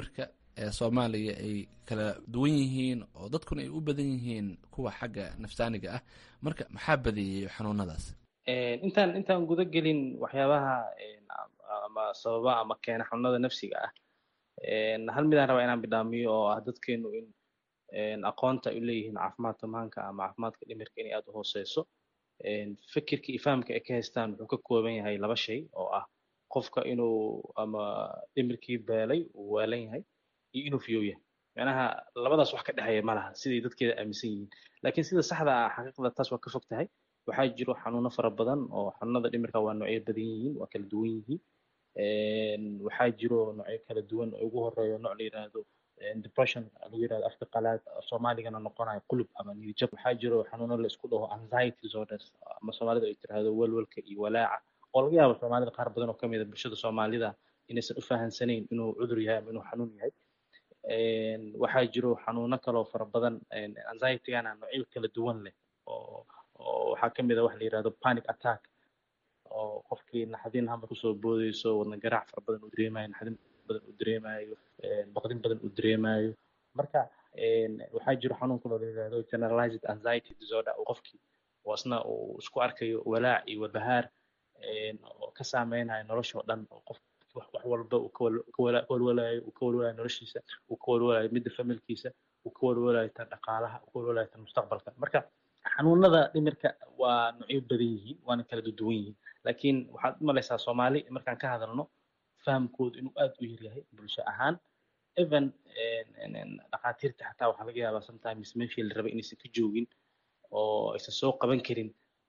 S13: ee soomaaliya ay kala duwan yihiin oo dadkuna ay u badan yihiin kuwa xagga nafsaaniga ah, marka maxaa badeeyey xanuunadaas?
S4: intaan guda gelin waxyaabaha ama sababa ama keena xanuunada nafsiga ah, hal midaan rabaa inaan bidhaamiyo oo ah dadkeenu in aqoonta ay u leeyihiin caafimaadka maanka ama caafimaadka dhimirka inay aada u hooseyso. fikirka iyo fahamka ay ka haystaan wuxuu ka kooban yahay 2 shay oo ah qofka inuu ama dhimirkii beelay uu waalan yahay iyo inuu fiyow yahay. macnaha labadaas wax ka dhexeeya ma laha siday dadkeeda aaminsan yihiin, laakiin sida saxda ah xaqiiqda taas waa ka fog tahay. waxaa jiro xanuuno fara badan oo xanuunada dhimirka waa noocyo badan yihiin, waa kala duwan yihiin. waxaa jiro noocyo kala duwan oo ugu horeeyo nooc la yiraahdo depression lagu yiraahdo afka qalaad, Soomaaligana noqonayo qulub ama niyad jab. waxaa jiro xanuuno la isku dhaho anxiety disorders ama Soomaalida ay tiraahdo walwalka iyo walaaca, oo laga yaabo Soomaalida qaar badan oo ka mid ah bulshada Soomaalida inaysan u fahansanayn inuu cudur yahay ama inuu xanuun yahay. waxaa jiro xanuuno kale oo fara badan, anxiety-gana noocyo kala duwan leh oo waxaa ka mid ah wax la yiraahdo panic attack oo qofkii naxdin hamba kusoo boodayso, wadna garaac fara badan uu dareemayo, naxdin badan uu dareemayo, baqdin badan uu dareemayo. marka waxaa jiro xanuun kale oo la yiraahdo generalized anxiety disorder oo qofkii wasna uu isku arkayo walaac iyo walbahaar oo ka saameynayo nolosha oo dhan, oo qof wax walba uu ka walwalayo noloshiisa, uu ka walwalayo midda familkiisa, uu ka walwalayo tan dhaqaalaha, uu ka walwalayo tan mustaqbalka. marka xanuunada dhimirka waa noocyo badan yihiin, waana kala duwan yihiin, laakiin waxaad u malaysaa Soomaali markaan ka hadalno fahamkoodu inuu aad u yar yahay bulsho ahaan. even dhakhaatiirta xataa waxaa laga yaabaa sometimes meeshii la rabay inaysan ka joogin oo aysan soo qaban karin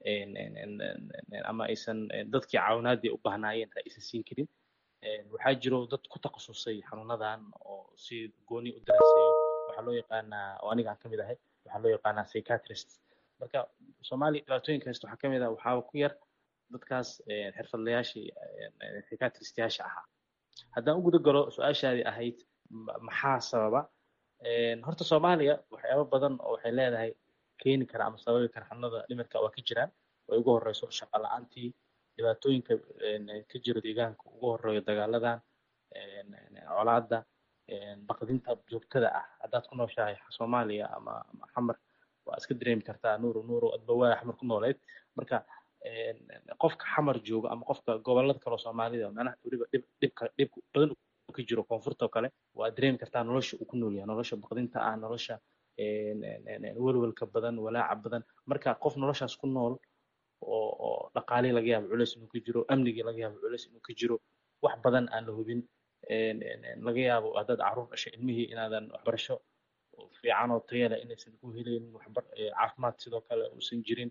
S4: ama aysan dadkii caawinaadii u baahnaayeen aysan siin karin. waxaa jiro dad ku takhasusay xanuunadan oo si gooni u daraaseeyo, waxaa loo yaqaanaa, oo aniga aan ka mid ahay, waxaa loo yaqaanaa psychiatrist. marka Soomaaliya dhibaatooyinka haysta waxaa ka mid ah waxaa ku yar dadkaas xirfadlayaashii psychiatristayaasha ahaa. haddaan u guda galo su-aashaadii ahayd maxaa sababa, horta Soomaaliya waxyaabo badan oo waxay leedahay keeni kara ama sababi kara xanuunada dhimirka waa ka jiraan. way ugu horeyso shaqo la'aantii, dhibaatooyinka ka jira deegaanka, ugu horeeyo dagaaladan, colaada, baqdinta joogtada ah. haddaad ku nooshahay Soomaaliya ama xamar waa iska dareemi kartaa nuuro adba waa xamar ku nooleed. marka qofka xamar jooga ama qofka gobolada kale oo Soomaalida macnaha dhib badan ka jiro koonfurta oo kale waa dareemi kartaa nolosha uu ku nool yahay, nolosha baqdinta ah, nolosha walwalka badan, walaaca badan. marka qof noloshaas ku nool oo dhaqaalihii laga yaabo culays inuu ka jiro, amnigii laga yaabo culays inuu ka jiro, wax badan aan la hubin, laga yaabo haddaad caruur dhashay ilmihii inaadan waxbarasho fiican oo tayo leh inaysan ku helaynin, caafimaad sidoo kale uusan jirin,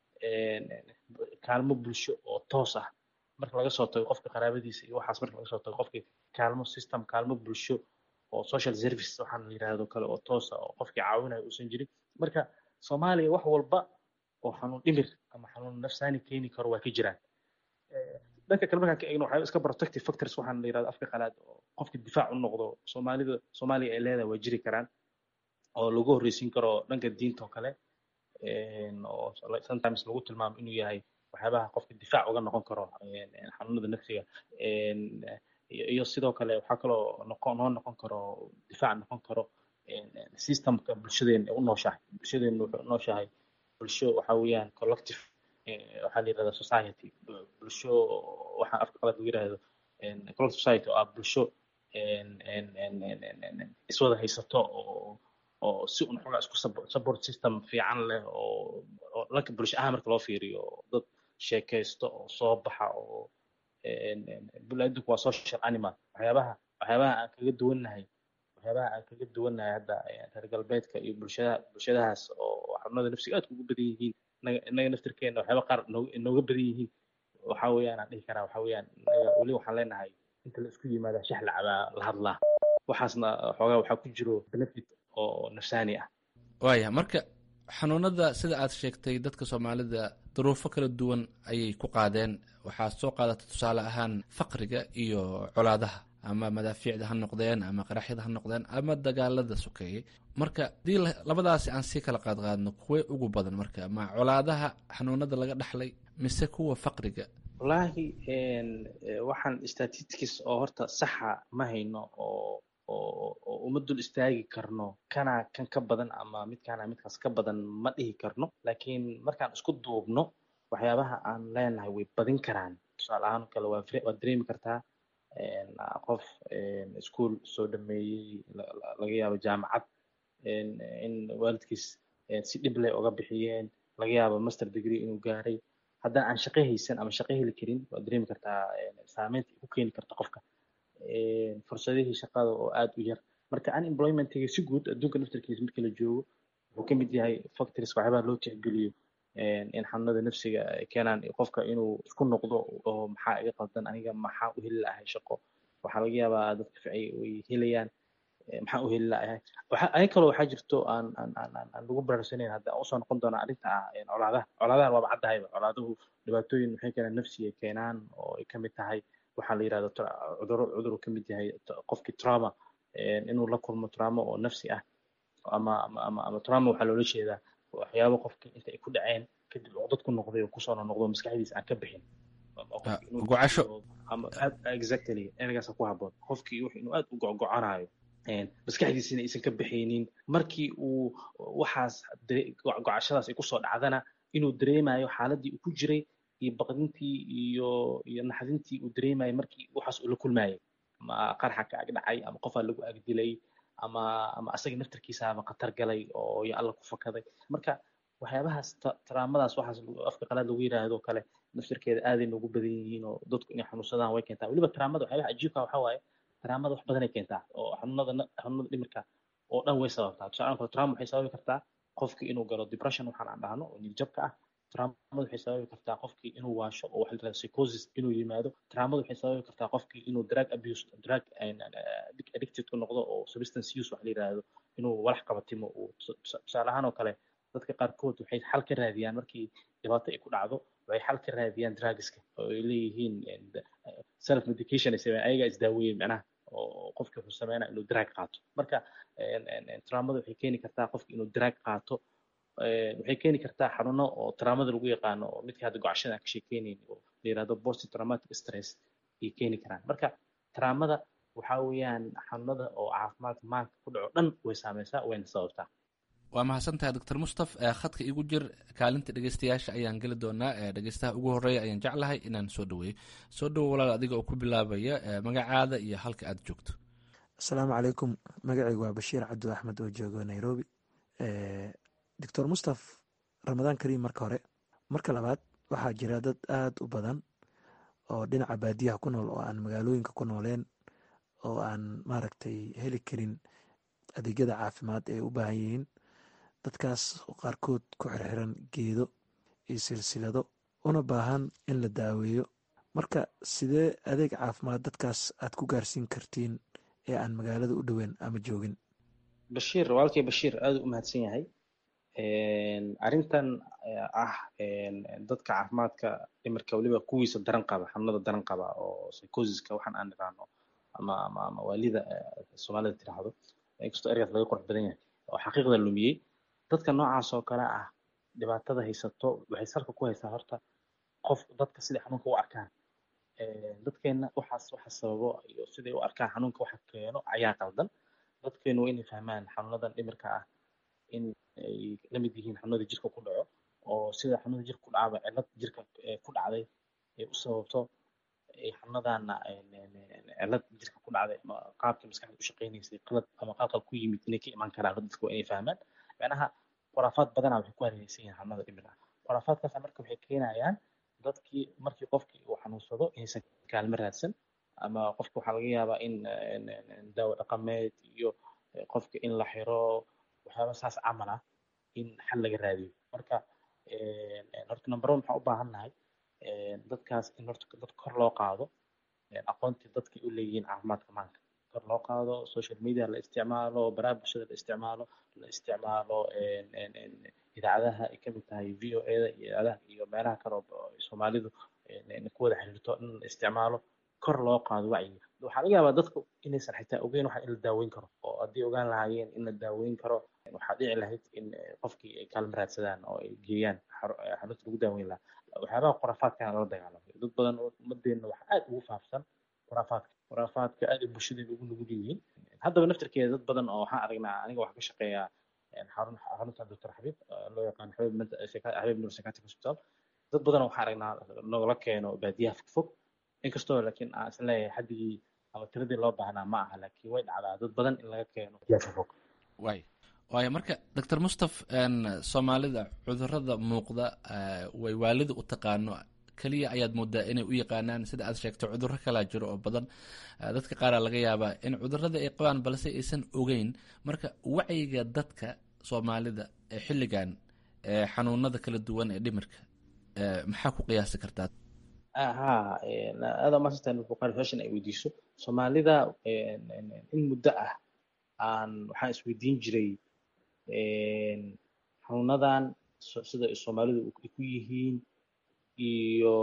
S4: kaalmo bulsho oo toos ah marka laga soo tago qofka qaraabadiisa iyo waxaas, marka laga soo tago qofkii kaalmo bulsho oo social service waxaan la yiraahdo kale oo toos ah oo qofkii caawinayo uusan jirin. marka Soomaaliya wax walba oo xanuun dhimir ama xanuun nafsaani keeni karo waa ka jiraan. dhanka kale markaan ka eegno waxaa iska protective factors waxaan la yiraahdo afka qalaad oo qofka difaac u noqdo Soomaaliya ay leedahay waa jiri karaan, oo lagu horreysiin karo dhanka diinta oo kale, oo sometimes lagu tilmaamo inuu yahay waxyaabaha qofka difaac uga noqon karo xanuunada nafsiga. iyo sidoo kale waxaa kaloo noo noqon karo difaac noqon karo systemka bulshadeena u nooshahay. bulshadeena wuxuu u nooshahay bulsho waxaa weeyaan collective, waxaa la yirahdaa society. bulsho waxaa afka qalaad lagu yiraahdo collective society oo ah bulsho iswada haysato oo si un xogaa isku support system fiican leh oo lanka bulsho ahaan marka loo fiiriyo dad sheekaysto oo soo baxa oo bulaadinku waa social animal. waxyaabaha aan kaga duwannahay hadda reer galbeedka iyo bulshadahaas oo xanuunada nafsiga aad ugu badan yihiin, innaga naftirkeena waxyaaba qaar inooga badan yihiin. waxaa weeyaan aan dhihi karaa waxaa weeyaan weli waxaan leenahay inta la isku yimaada shax la cabaa la hadlaa, waxaasna xoogaa waxaa ku jiro benefit oo nafsaani ah.
S13: waaya marka xanuunada sida aad sheegtay dadka Soomaalida duruufo kala duwan ayay ku qaadeen. waxaa soo qaadatay tusaale ahaan faqriga iyo colaadaha, ama madaafiicda ha noqdeen ama qaraxyada ha noqdeen ama dagaalada sokeeyey. marka haddii labadaasi aan sii kala qaadqaadno kuwee ugu badan marka, ma colaadaha xanuunada laga dhaxlay mise kuwa faqriga?
S4: wallaahi waxaan statistics oo horta saxa ma hayno oo oo uma dul istaagi karno kana kan ka badan ama midkaana midkaas ka badan ma dhihi karno laakiin markaan isku duubno waxyaabaha aan leenahay way badin karaan tusaale ahaan kale waad dareemi kartaa qof iskuol soo dhameeyey laga yaabo jaamacad in waalidkiis si dhib leh uga bixiyeen laga yaabo master degree inuu gaaray haddana aan shaqo haysan ama shaqo heli karin waad dareemi kartaa saameynta ay ku keeni karta qofka fursadihii shaqada oo aad u yar marka unemploymentiga si guud adduunka naftarkiisa markii la joogo wuxuu ka mid yahay factors waxyaabaha loo tixgeliyo in xanuunada nafsiga ay keenaan qofka inuu isku noqdo oo maxaa iga qaldan aniga maxaa u heli lahay shaqo waxaa laga yaabaa dadka ficay way helayaan maxaa u heli lahay ay kaloo waxaa jirto aan lagu baraarsanayn hadda aan usoo noqon doonaa arrinta colaadaha waaba caddahayba colaaduhu dhibaatooyin waxay keenaan nafsiga keenaan oo ay ka mid tahay waxaa la yidhahdo cudur ka mid yahay qofkii trauma inuu la kulmo trauma oo nafsi ah ama trauma waxaa loola jeedaa waxyaabo qofka inta ay ku dhaceen kadib cudad ku noqday oo kusoo noqdo maskaxdiisa aan ka bixin
S12: gocasho
S4: exactly eragaasa ku haboon qofkii wuxuu inuu aad u goconayo maskaxdiisina aysan ka bixaynin markii uu waxaas gocashadaas ay kusoo dhacdana inuu dareemayo xaaladii uu ku jiray iyo baqdintii iyo naxdintii uu dareemayo markii waxaas uu la kulmayay ama qarxa ka ag dhacay ama qofaa lagu ag dilay ama asaga naftarkiisaaba khatar galay oo ya alla ku fakaday marka waxyaabahaas taraamadaas waxaas afka qalaad lagu yiraahdo kale naftarkeeda aaday noogu badan yihiin oo dadku inay xanuunsadaan way keentaa weliba taraamada waxyaabaha cajiibka waxaa waaye taraamada wax badanay keentaa oo xanuunada dhimirka oo dhan way sababtaa tusaale kale taraama waxay sababi kartaa qofkii inuu galo depression waxaan aan dhahno oo niyadjabka ah taraamada waxay sababi kartaa qofkii inuu waasho oo waxa la yidhahdo psychosis inuu yimaado taraamada waxay sababi kartaa qofkii inuu drug abuse drug addicted ku noqdo oo substance use waxa la yidhahdo inuu walax qabatimo uu tusaale ahaan oo kale dadka qaarkood waxay xal ka raadiyaan markii dhibaato ay ku dhacdo waxay xal ka raadiyaan drugska oo ay leeyihiin self medication ay sameeyaan ayaga isdaaweeyeen macnaha oo qofkii wuxuu sameynaa inuu drug qaato marka taraamada waxay keeni kartaa qofkii inuu drug qaato waxay keeni kartaa xanuuno oo taraamada lagu yaqaano oo midka hadda gocashada aan ka sheekeynayni oo la yidhahdo post traumatic stress ay keeni karaan marka taraamada waxaa weeyaan xanuunada oo caafimaadka maanka ku dhaco dhan way saameysaa wayna sababtaa
S13: waa mahadsantahay doctor mustaf khadka igu jir kaalinta dhegeystayaasha ayaan geli doonaa dhegeystaha ugu horeeya ayaan jeclahay inaan soo dhaweeyo soo dhawo walaal adiga oo ku bilaabaya magacaada iyo halka aad joogto
S14: asalaamu calaykum magacaygu waa bashiir cabdi axmed oo joogo nairobi doctor mustaf ramadaan kariim marka hore marka labaad waxaa jira dad aada u badan oo dhinaca baadiyaha ku nool oo aan magaalooyinka ku nooleen oo aan maaragtay heli karin adeegyada caafimaad ee u baahan yihiin dadkaas qaarkood ku xirxiran geedo iyo silsilado una baahan in la daaweeyo marka sidee adeeg caafimaad dadkaas aad ku gaarsiin kartiin ee aan magaalada u dhoweyn ama joogin
S4: bashiir walaalkay bashiir aad u mahadsan yahay arrintan ah dadka caafimaadka dhimirka weliba kuwiisa daran qaba xanuunada daran qaba oo psychosiska waxaan aan niraano ama waalida soomaalida tiraahdo inkastoo ergaas laga qurux badan yahay oo xaqiiqda lumiyey dadka noocaas oo kale ah dhibaatada haysato waxay salka ku haysaa horta qof dadka siday xanuunka u arkaan dadkeena waxa sababo iyo siday u arkaan xanuunka waxa keeno ayaa qaldan dadkeenu waa inay fahmaan xanuunadan dhimirka ah in ay la mid yihiin xanuunada jirka ku dhaco oo sida xanuunada jirka ku dhacaba cillad jirka ku dhacday ay u sababto xanuunadana cillad jirka ku dhacday ama qaabkii maskaxda u shaqaynaysay qalad ama qalqal ku yimid inay ka imaan karaan dadka waa inay fahmaan macnaha khuraafaad badanaa waxay ku hareeraysan yihiin xanuunada dhimirka khuraafaadkaas marka waxay keenayaan dadkii markii qofkii uu xanuunsado inaysan kaalmo raadsan ama qofka waxaa laga yaabaa in daawo dhaqameed iyo qofka in la xiro waxyaaba saas camal ah in xal laga raadiyo marka horta number one waxaan u baahannahay dadkaas in horta dad kor loo qaado aqoontii dadkay u leeyihiin caafimaadka maanka kor loo qaado social media la isticmaalo baraha bulshada la isticmaalo idaacadaha ay kamid tahay VOA-da iyo idaacadaha iyo meelaha kale oo soomaalidu ku wada xiriirto in la isticmaalo kor loo qaado wacyiga waxaa laga yaabaa dadku inaysan xitaa ogeyn waxa in la daaweyn karo oo haddii ogaan lahaayeen in la daaweyn karo waxaa dhici lahayd in qofkii ay kaalmo raadsadaan oo ay geeyaan xarunta lagu daaweyn lahaa waxyaabaha khuraafaadkana lala dagaalamay dad badan oo ummadeenna waxa aad ugu faafsan khuraafaadka aad ay bulshadeeda ugu nugul yihiin. haddaba naftirkeeda dad badan oo waxaan aragnaa, aniga waxaa ka shaqeeya xarunta Dr. Xabiib loo yaqaan Xabiib Nur Psychiatric Hospital. dad badan waxaan aragnaa nogala keeno baadiyaha fog, inkastoo laakiin aan is leeyahay xaddigii ama tiradii loo baahnaa ma aha, laakiin way dhacdaa dad badan in laga keeno baadiyaha fog.
S13: waayo marka Dr. Mustaf, Soomaalida cudurrada muuqda way waalida u taqaano kaliya ayaad moodaa inay u yaqaanaan, sida aad sheegtay cudurro kalaa jiro oo badan. dadka qaaraa laga yaabaa in cudurrada ay qabaan balse aysan ogeyn. marka wacyiga dadka Soomaalida ee xilligan xanuunada kala duwan ee dhimirka maxaa ku qiyaasi kartaa?
S4: aada maasatan buqaari fashion ay weydiiso Soomaalida in muddo ah waxaan isweydiin jiray xanuunadan sida ay Soomaalidu ku yihiin iyo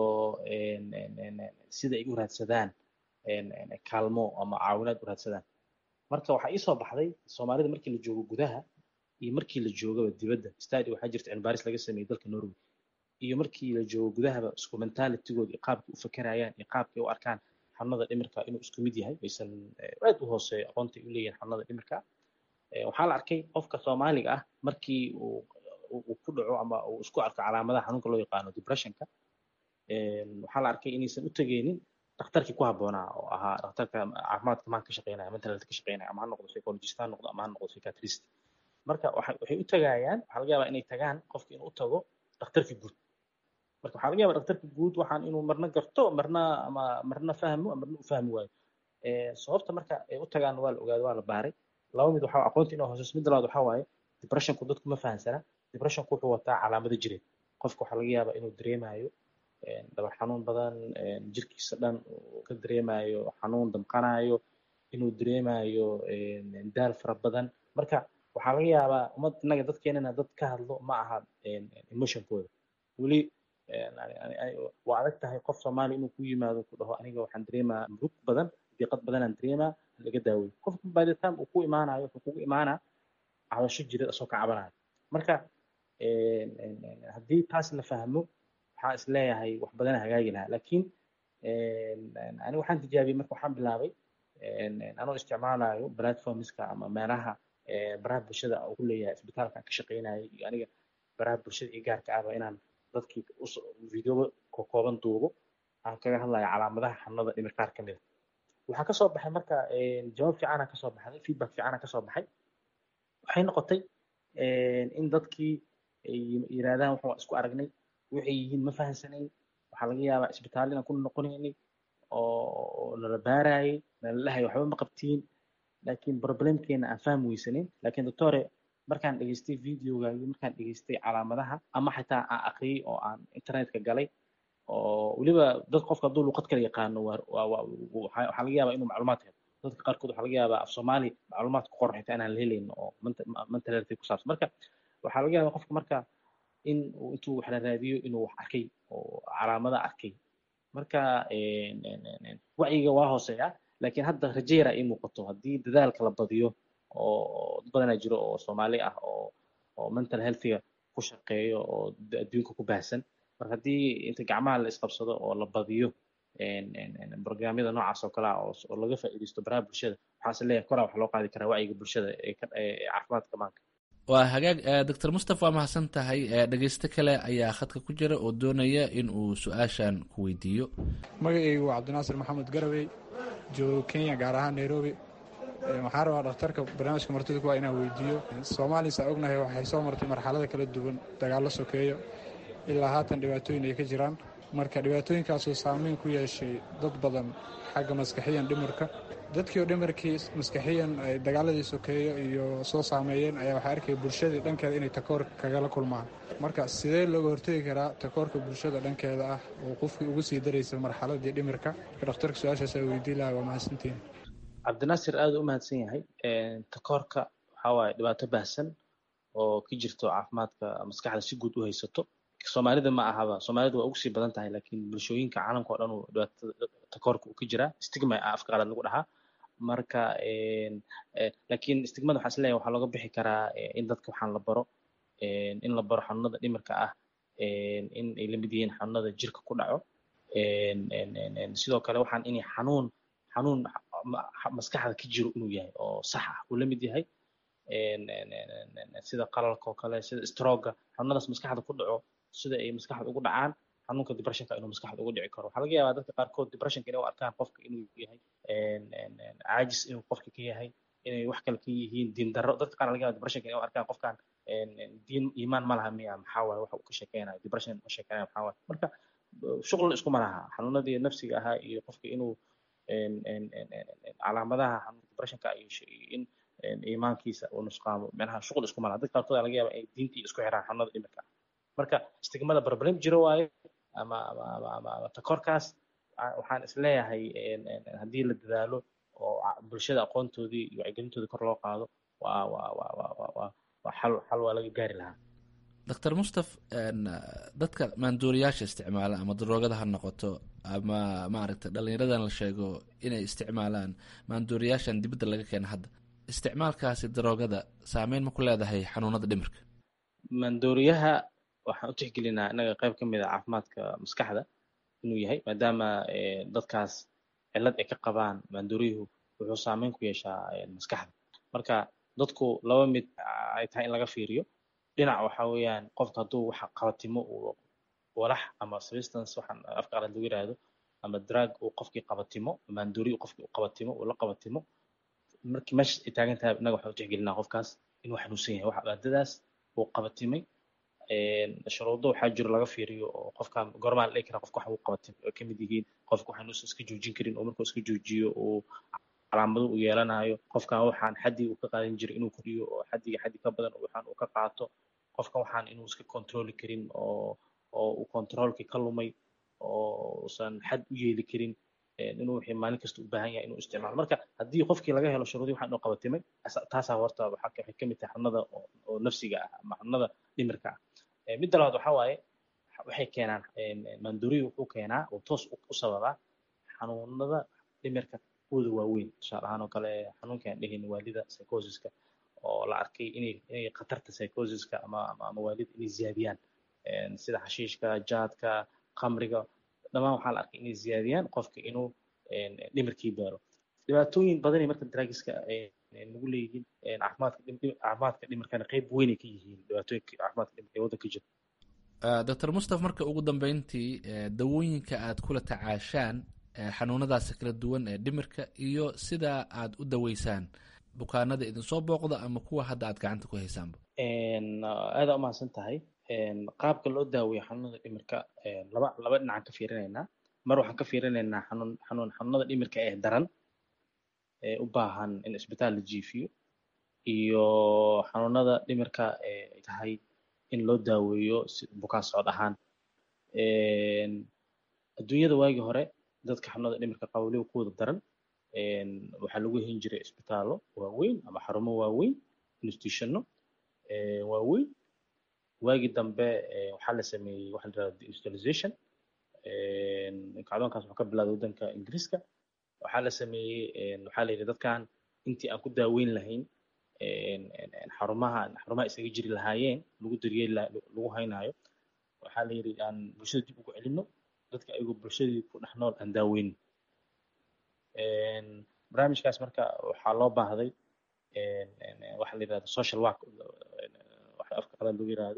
S4: sida ay u raadsadaan kaalmo ama caawinaad u raadsadaan. marka waxaa ii soo baxday Soomaalida markii la joogo gudaha iyo markii la joogaba dibadda. study waxaa jirta cilmi baaris laga sameeyey dalka Norway, iyo markii la joogo gudahaba isku mentalitigooda iyo qaabkay u fakerayaan iyo qaabkay u arkaan xanuunada dhimirka inuu isku mid yahay, aysan aad u hooseeyo aqoonta ay u leeyihiin xanuunada dhimirka. waxaa la arkay qofka Soomaaliga ah markii uu ku dhaco ama uu isku arko calaamadaha xanuunka loo yaqaano depressionka, waxaa la arkay inaysan u tegeynin dhakhtarkii ku habboonaa oo ahaa dhakhtarka caafimaadka maanka ka shaqeynaya, mental health ka shaqeynaya, ama ha noqdo psychologist ha noqdo ama ha noqdo psychiatrist. marka waxay u tagayaan, waxaa laga yaabaa inay tagaan qofki inuu u tago dhakhtarkii guud. marka waxaa laga yaabaa dhakhtarka guud waxaan inuu marna garto marna fahmo marna u fahmi waayo. sababta marka ay u tagaan waa la ogaaday, waa la baaray. laba mid waxaa aqoonta inuu hooseyso. mid labaad waxaa waaye depressionku dadku ma fahansana. depressionku wuxuu wataa calaamado jireed. qofka waxaa laga yaabaa inuu dareemayo dhabar xanuun badan, jirkiisa dhan uu ka dareemayo xanuun damqanayo, inuu dareemayo daal fara badan. marka waxaa laga yaabaa innaga dadkeenana dad ka hadlo ma aha emotionkooda. weli waa adag tahay qof Soomaali inuu ku yimaado ku dhaho aniga waxaan dareemaa murug badan, diiqad badanaan dareemaa, laga daaweeyo. qofka by the time uu ku imaanayo wuxuu kugu imaanaa cabasho jireed asoo ka cabanayo. marka haddii taas la fahmo waxaa is leeyahay wax badan hagaagi lahaa. laakiin aniga waxaan tijaabiyey, marka waxaan bilaabay anoo isticmaalayo platformska ama meelaha baraha bulshada uu ku leeyahay isbitaalka aan ka shaqeynayay, iyo aniga baraha bulshada iyo gaarka ahba inaan dadkii video kooban duubo aan kaga hadlayo calaamadaha xanuunada dhimir qaar ka mid ah. waxaa kasoo baxay marka jawaab fiicanaa kasoo baxday, feedback fiicanaa kasoo baxay. waxay noqotay in dadkii ay yiraahdaan waxaan isku aragnay, waxay yihiin ma fahansanayn. waxaa laga yaabaa isbitaal inaan ku noqonaynay oo nala baarayay, nala lahay waxba ma qabtiin, laakiin problemkeena aan fahmi weysanayn. laakiin doctore markaan dhegaystay videogaagii, markaan dhegaystay calaamadaha, ama xitaa aan aqriyay oo aan internetka galay, oo weliba dad qofka hadduu luqad kala yaqaano waxaa laga yaabaa inuu macluumaad helo. dadka qaarkood waxaa laga yaabaa af Soomaali macluumaad ku qoran xitaa inaan la helayn oo mental health ku saabsan. marka waxaa laga yaabaa qofka marka in intuu wax la raadiyo inuu wax arkay oo calaamada arkay. marka wacyiga waa hooseeya, laakiin hadda rajo yar ay muuqato haddii dadaalka la badiyo. oo dad badanaa jiro oo Soomaali ah oo mental healthiga ku shaqeeyo oo adduunka ku baahsan. marka haddii inta gacmaha la isqabsado oo la badiyo barnaamijyada noocaas oo kale ah oo laga faa'iideysto baraha bulshada, waxaa is leeyahay koraa wax loo qaadi karaa wacyiga bulshada ee caafimaadka maanka.
S13: waa hagaag. Dr. Mustaf, waa mahadsan tahay. dhegeysto kale ayaa khadka ku jira oo doonaya in uu su-aashan ku weydiiyo.
S15: magacaygu waa Cabdinaasir Maxamed Garawey, joogo Kenya, gaar ahaan Nairobi. waxaan rabaa dhakhtarka barnaamijka martida kuwaa inaan weydiiyo. Soomaaliya saa ognahay waxay soo martay marxalada kala duwan, dagaallo sokeeyo, ilaa haatan dhibaatooyin ay ka jiraan. marka dhibaatooyinkaasoo saameyn ku yeeshay dad badan xagga maskaxiyan dhimirka. dadkii oo dhimirkii maskaxiyan ay dagaaladii sokeeyo iyo soo saameeyeen ayaa waxaa arkaya bulshadii dhankeeda inay takoor kagala kulmaan. marka sidee looga hortegi karaa takoorka bulshada dhankeeda ah oo qofkii ugu sii daraysa marxaladii dhimirka? marka dhakhtarka su-aashaas aa weydiin lahaa. waa mahadsantihin.
S4: Cabdinaasir aad u mahadsan yahay. takoorka waxaa waaye dhibaato baahsan oo ka jirto caafimaadka maskaxda si guud u haysato. Soomaalida ma ahaba, Soomaalidu waa ugu sii badan tahay, laakiin bulshooyinka caalamka oo dhan uu dhibaatada takoorka uu ka jiraa. stigma afka qalaad lagu dhahaa. marka laakiin stigmada waxaa is leeyahay waxaa looga bixi karaa in dadka waxaan la baro, in la baro xanuunada dhimirka ah, in ay la mid yihiin xanuunada jirka ku dhaco. sidoo kale waxaan inay xanuun xanuun maskaxda ka jiro inuu yahay oo sax ah uu la mid yahay sida qalalka oo kale sida stroga xanuunadaas maskaxda ku dhaco sida ay maskaxda ugu dhacaan xanuunka depressionka inuu maskaxda ugu dhici karo waxaa laga yaabaa dadka qaarkood depressionka inay u arkaan qofka inuu yahay caajis inuu qofka ka yahay inay wax kale ka yihiin diin darro dadka qaar laga yaabaa depressionka inay u arkaan qofkan diin iimaan ma laha miya maxaa waaye waxa uu ka sheekeynayo depression ma sheekeynayo maxaa waaye marka shuqul isku ma laha xanuunadii nafsiga ahaa iyo qofka inuu calaamadaha xanuunka depressionka iyo in iimaankiisa uu nusqaamo macnaha shuqul isku ma laha dadka qaarkood laga yaabaa ay diintii isku xiraan xanuunada dhimirka marka stigmada problem jiro waaye ama takorkaas waxaan isleeyahay haddii la dadaalo oo bulshada aqoontoodii iyo wacyigelintoodii kor loo qaado waa xal waa laga gaari lahaa
S13: dr mustaf dadka maanduuriyaasha isticmaala ama daroogada ha noqoto ama maaragta dhallinyaradan la sheego inay isticmaalaan maanduuriyaashan dibadda laga keena hadda isticmaalkaasi daroogada saameyn ma ku leedahay xanuunada dhimirka
S4: maanduuriyaha waxaan u tixgelinaa innaga qayb ka mid a caafimaadka maskaxda inuu yahay maadaama dadkaas cillad ay ka qabaan maanduuriyuhu wuxuu saameyn ku yeeshaa maskaxda marka dadku laba mid ay tahay in laga fiiriyo dhinac waxa weeyaan qofka hadduu waxa qabatimo uu walax ama substance waxaan afka qalaad lagu yiraahdo ama drug uu qofkii qabatimo maanduuriyu qofkii uu qabatimo uu la qabatimo markii meesha ay taagan tahay innaga waxaan u tixgelinaa qofkaas inuu xanuunsan yahay waxa maadadaas uu qabatimay shuruudo waxaa jiro laga fiiriyo oo qofka goormaa la dhihi karaa qofka waxa uu qabatay oo ka mid yihiin qofka waxaan iska joojin karin oo markuu iska joojiyo uu calaamado u yeelanayo qofkan waxaan xaddi uu ka qaadan jiray inuu kordhiyo oo xaddi ka badan waxaan uu ka qaato qofkan waxaan inuu iska controli karin oo uu controlkii ka lumay oo uusan xad u yeeli karin inuu wixii maalin kasta u baahan yahay inuu isticmaalo marka haddii qofkii laga helo shuruudii waxaan uu qabatimay taasaa horta waxay ka mid tahay xanuunada oo nafsiga ah ama xanuunada dhimirka ah midda labaad waxaa waaye waxay keenaan maanduuriyu wuxuu keenaa oo toos u sababaa xanuunada dhimirka kuwooda waaweyn tusaale ahaan oo kale xanuunka aan dhehayn waalida psychosiska oo la arkay inay khatarta psychosiska ama waalida inay ziyaadiyaan sida xashiishka jaadka khamriga dhammaan waxaa la arkay inay ziyaadiyaan qofka inuu dhimirkii beero dhibaatooyin badanay marka draagiska nagu leeyihiin caafimaadka dhimirkana qayb weynay ka yihiin dhibaatooyinka caafimaadka dhimirka ee waddanka jira
S13: dr mustaf marka ugu dambeyntii dawooyinka aad kula tacaashaan xanuunadaasi kala duwan ee dhimirka iyo sida aad u daweysaan bukaanada idinsoo booqda ama kuwa hadda aad gacanta ku haysaanba
S4: aadaa umahadsan tahay qaabka loo daaweeyo xanuunada dhimirka laba dhinacaan ka fiirinaynaa mar waxaan ka fiirinaynaa xanuunada dhimirka ee daran ee u baahan in isbitaal la jiifiyo iyo xanuunada dhimirka ee tahay in loo daaweeyo bukaan socod ahaan adduunyada waagii hore dadka xanuunada dhimirka qaba weliba kuwada daran waxaa lagu hen jiray isbitaallo waaweyn ama xarumo waaweyn institutionno waaweyn waagii dambe waxaa la sameeyey waxa la yidhahdo deinstitutionalization kacdoonkaas wuxuu ka bilowday waddanka ingiriiska waxaa la sameeyey waxaa la yidhi dadkan intii aan ku daaweyn lahayn xarumaha isaga jiri lahaayeen lagu daryeeli lagu haynaayo waxaa la yidhi aan bulshada dib ugu celinno dadka ayagoo bulshadii ku dhex nool aan daaweynin barnaamijkaas marka waxaa loo baahday waxa la yidhahdo social work waxa afka qalaad lagu yidhaahdo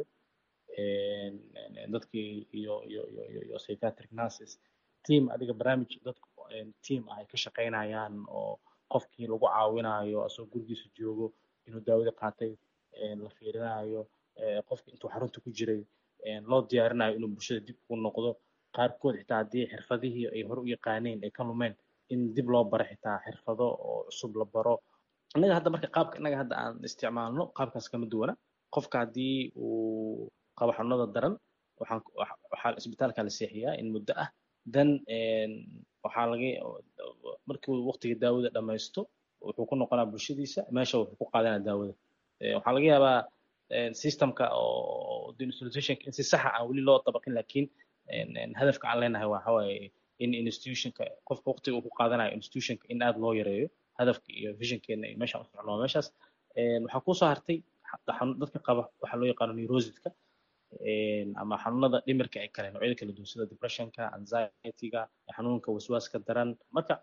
S4: dadkii iyo psychiatric nurses team adiga barnaamij dadku team ah ay ka shaqaynayaan oo qofkii lagu caawinayo asoo gurigiisa joogo inuu daawada qaatay la fiirinayo qofkii intuu xarunta ku jiray loo diyaarinayo inuu bulshada dib ugu noqdo qaarkood xitaa haddii xirfadihii ay hore u yaqaaneen ay ka lumeen in dib loo baro xitaa xirfado oo cusub la baro innaga hadda marka qaabka innaga hadda aan isticmaalno qaabkaas kama duwana qofka haddii uu qabo xanuunada daran waxaa isbitaalka la seexiyaa in muddo ah dan waxaa markii waqtiga daawada dhammaysto wuxuu ku noqonaa bulshadiisa meesha wuxuu ku qaadanaa daawada waxaa laga yaabaa systemka oo deinstitutionka in si saxa aan weli loo dabaqin laakiin hadafka aan leenahay waxa waaye in institutionka qofka waqtiga uu ku qaadanayo institutionka in aad loo yareeyo hadafka iyo visionkeena iyo meeshaan u socno meeshaas waxaa kusoo hartay dadka qaba waxaa loo yaqaano neurosiska ama xanuunada dhimirka ay kale noocyada kala duwan sida depressionka anxietyga xanuunka waswaaska daran marka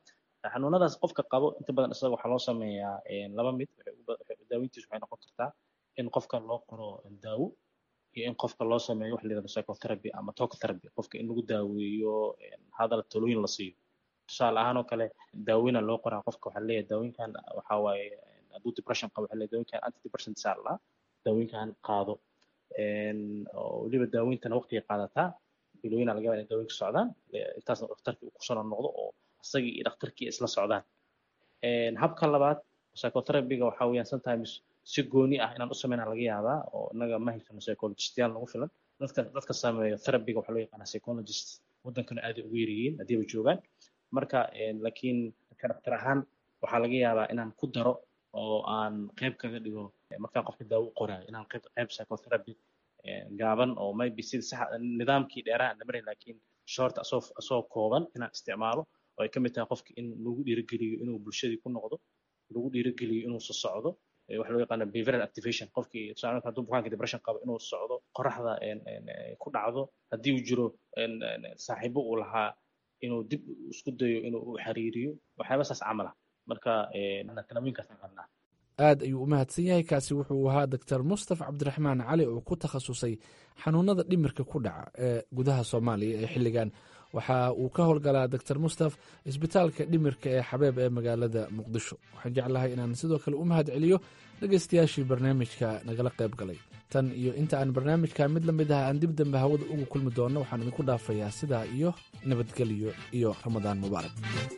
S4: xanuunadaas qofka qabo inta badan isaga waxaa loo sameeyaa laba mid daaweyntiisu waxay noqon kartaa in qofka loo qoro daawo iyo in qofka loo sameeyo wax la yidhahdo psychotherapy ama talk therapy qofka in lagu daaweeyo hadal talooyin la siiyo tusaale ahaan oo kale daaweyna loo qoraa qofka waxaa leeyahay daawooyinkan waxaa waaye hadduu depression qabo waxaa leeyahay daawooyinkan antidepressant saa la daawooyinkan qaado oo weliba daaweyntana waqtiga qaadataa bilooyina laga yaabaa inay daawooyinka socdaan intaasna dhakhtarkii uu kusoo noqdo oo isagii iyo dhakhtarkii isla socdaan habka labaad psychotherapyga waxaa weeyaan sometimes si gooni ah inaan u sameynaa laga yaabaa oo inaga ma haysano psychologistayaal nagu filan dadka sameeyo therapyga waxaa loo yaqaanaa psychologist waddankana aaday ugu yaryihiin haddiiba joogaan marka laakiin dhakhtar ahaan waxaa laga yaabaa inaan ku daro oo aan qayb kaga dhigo markaan qofka daawo u qoraayo inaan qayb psychotherapy gaaban oo maybe sida sax nidaamkii dheeraha aan marin laakiin short asoo kooban inaan isticmaalo oo ay ka mid tahay qofka in lagu dhiirigeliyo inuu bulshadii ku noqdo lagu dhiirigeliyo inuu soo socdo waxa loo yaqaana behavioral activation qofkii tusaale hadduu bukaanka depression qabo inuu socdo qoraxda ku dhacdo haddii uu jiro saaxiibo uu lahaa inuu dib isku dayo inuu u xiriiriyo waxyaaba saas camal ah marka talooyinkaasaan qabnaa
S13: aad ayuu u mahadsan yahay kaasi wuxuu ahaa doctor mustafa cabdiraxmaan cali oo ku takhasusay xanuunada dhimirka ku dhaca ee gudaha soomaaliya ee xilligan waxa uu ka howlgalaa doctor mustaf isbitaalka dhimirka ee xabeeb ee magaalada muqdisho waxaan jeclahay inaan sidoo kale u mahad celiyo dhegaystayaashii barnaamijka nagala qayb galay tan iyo inta aan barnaamijka mid la mid ah aan dib dambe hawada ugu kulmi doonno waxaan idinku dhaafayaa sidaa iyo nabadgelyo iyo ramadaan mubaarak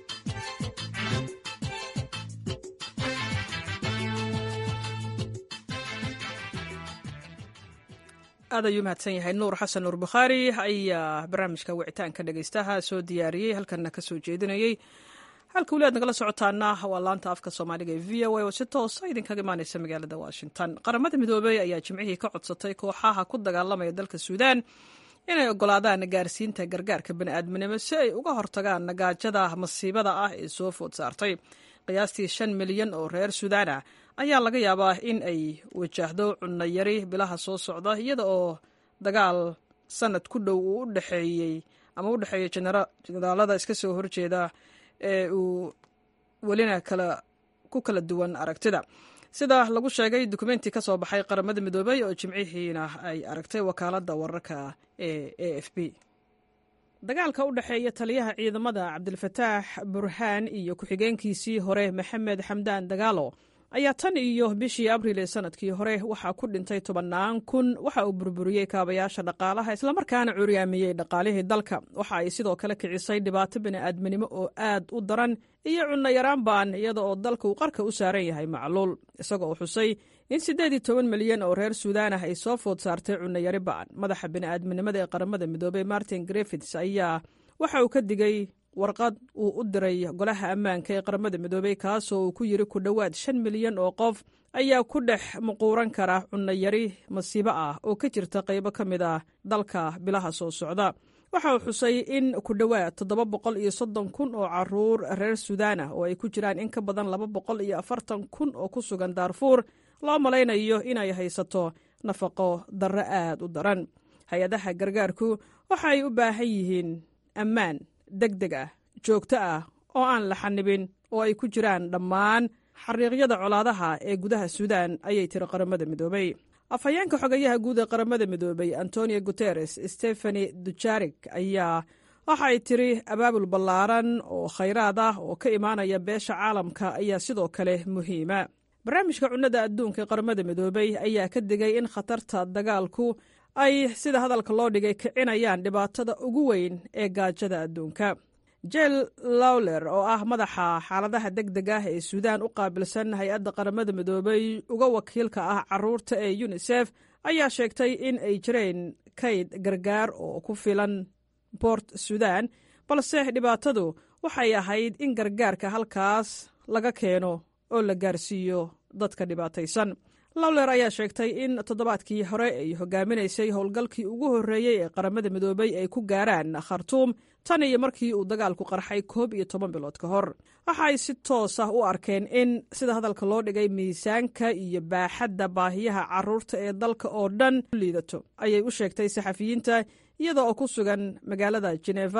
S1: aad ayuu mahadsan yahay nuur xasan nuur bukhaari ayaa barnaamijka wicitaanka dhegaystaha soo diyaariyey halkanna ka soo jeedinayey halka weli aad nagala socotaana waa laanta afka soomaaliga ee v o a oo si toosa idinkaga imaaneysa magaalada washington qaramada midoobey ayaa jimcihii ka codsatay kooxaha ku dagaalamaya dalka suudaan inay ogolaadaan gaarsiinta gargaarka bani'aadminimo si ay uga hortagaan nagaajada masiibada ah ee soo food saartay qiyaastii 5 milyan oo reer suudaan ah ayaa laga yaabaa in ay wajahdo cunno yari bilaha soo socda iyada oo dagaal sanad ku dhow uu u dhexeeyey jenaraalada iska soo horjeeda ee uu welina ku kala duwan aragtida sida lagu sheegay dukumenti ka soo baxay qaramada midoobey oo jimcihiina ay aragtay wakaaladda wararka ee a f b dagaalka u dhexeeya taliyaha ciidamada cabdilfataax burhaan iyo ku-xigeenkiisii hore maxamed xamdaan dagaalo ayaa tan iyo bishii abriil ee sanadkii hore waxaa ku dhintay 10,000 waxa uu burburiyey kaabayaasha dhaqaalaha islamarkaana curyaamiyey dhaqaalihii dalka waxa ay sidoo kale kicisay dhibaato bini'aadminimo oo aad u daran iyo cunno yaraan baan iyada oo dalka uu qarka u saaran yahay macluul isagoo uu xusay in 18 milyan oo reer suudaan ah ay soo food saartay cunno yari ba'an madaxa bini'aadminimada ee qaramada midoobey martin griffiths ayaa waxa uu ka digay warqad uu u diray golaha ammaanka ee qaramada midoobey kaasoo uu ku yiri ku dhowaad 5 milyan oo qof ayaa ku dhex muquuran kara cunno yari masiibo ah oo ka jirta qaybo ka mid ah dalka bilaha soo socda waxa uu xusay in ku dhowaad 730,000 oo caruur reer suudaan ah oo ay ku jiraan in ka badan 240,000 oo ku sugan daarfuur loo malaynayo inay haysato nafaqo darro aad u daran hay-adaha gargaarku waxa ay u baahan yihiin ammaan degdeg ah joogto ah oo aan la xanibin oo ay ku jiraan dhammaan xariiqyada colaadaha ee gudaha suudaan ayay tiri qaramada midoobey afhayeenka xogayaha guud ee qaramada midoobey antonio guteres stefani dujarik ayaa waxa ay tiri abaabul ballaaran oo khayraad ah oo ka imaanaya beesha caalamka ayaa sidoo kale muhiima barnaamijka cunnada adduunka ee qaramada midoobey ayaa ka digay in khatarta dagaalku ay sida hadalka loo dhigay kicinayaan dhibaatada ugu weyn ee gaajada adduunka jel lawler oo ah madaxa xaaladaha degdeg ah ee suudaan u qaabilsan hay-adda qaramada midoobey uga wakiilka ah caruurta ee unisef ayaa sheegtay in ay jireen kayd gargaar oo ku filan boort suudaan balse dhibaatadu waxay ahayd in gargaarka halkaas laga keeno oo la gaarsiiyo dadka dhibaataysan lawler ayaa sheegtay in toddobaadkii hore ay hogaaminaysay howlgalkii ugu horreeyey ee qaramada midoobey ay ku gaaraan khartuum tan iyo markii uu dagaalku qarxay 11 bilood ka hor waxa ay si toos ah u arkeen in sida hadalka loo dhigay miisaanka iyo baaxadda baahiyaha caruurta ee dalka oo dhan liidato ayay u sheegtay saxafiyiinta iyada oo ku sugan magaalada Geneva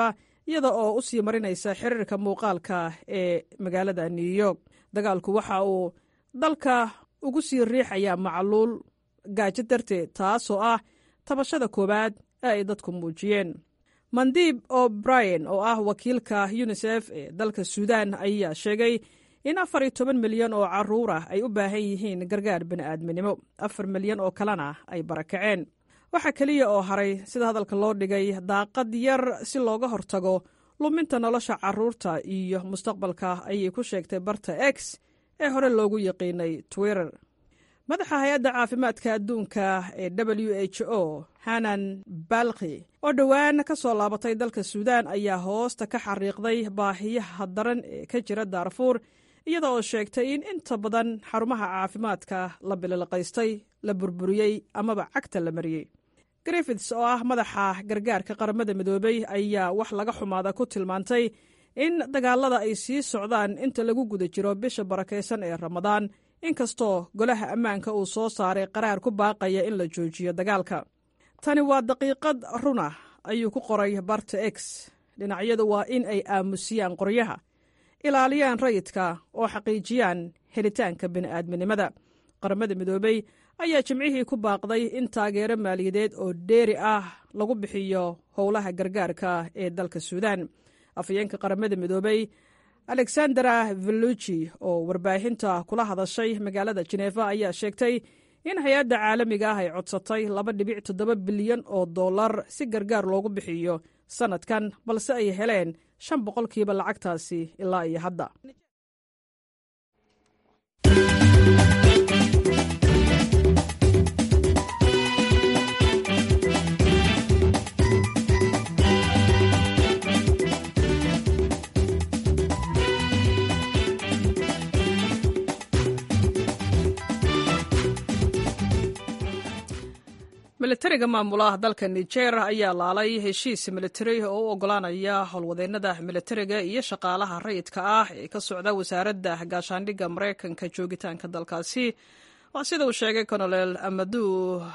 S1: iyada oo u sii marinaysa xiriirka muuqaalka ee magaalada new york. dagaalku waxa uu dalka ugu sii riixayaa macluul gaajo darteed, taasoo ah tabashada koowaad ee ay dadku muujiyeen. Mandib O'Brien oo ah wakiilka UNICEF ee dalka Suudaan ayaa sheegay in 14 milyan oo carruur ah ay u baahan yihiin gargaar bini'aadminimo, 4 milyan oo kalena ay barakaceen. waxa keliya oo haray sida hadalka loo dhigay daaqad yar si looga hortago luminta nolosha carruurta iyo mustaqbalka, ayay ku sheegtay barta X ee hore loogu yaqiinay Twitter. madaxa hay-adda caafimaadka adduunka ee WHO Hanan Balqi oo dhowaan ka soo laabatay dalka Suudaan ayaa hoosta ka xariiqday baahiyaha daran ee ka jira Darfur, iyada oo sheegtay in inta badan xarumaha caafimaadka la bililqaystay, la burburiyey amaba cagta la mariyey. Griffiths oo ah madaxa gargaarka qaramada midoobay ayaa wax laga xumaada ku tilmaantay in dagaalada ay sii socdaan inta lagu guda jiro bisha barakaysan ee Ramadaan, inkastoo golaha ammaanka uu soo saaray qaraar ku baaqaya in la joojiyo dagaalka. tani waa daqiiqad runa, ayuu ku qoray barta X. dhinacyadu waa in ay aamusiyaan qoryaha, ilaaliyaan rayidka oo xaqiijiyaan helitaanka bini'aadminimada. qaramada midoobay ayaa jimcihii ku baaqday in taageero maaliyadeed oo dheeri ah lagu bixiyo howlaha gargaarka ee dalka Suudaan. afhayeenka qaramada midoobay Alexandra Vellucci oo warbaahinta kula hadashay magaalada Geneva ayaa sheegtay in hay-adda caalamiga ah ay codsatay 2.7 bilyan oo dollar si gargaar loogu bixiyo sanadkan, balse ay heleen 5% lacagtaasi ilaa iyo hadda. militariga maamulaha dalka Niger ayaa laalay heshiis militari oo u ogolaanaya howlwadeennada militariga iyo shaqaalaha rayidka ah ee ka socda wasaaradda gaashaandhigga Mareykanka joogitaanka dalkaasi. waa sida uu sheegay Colonel Amadou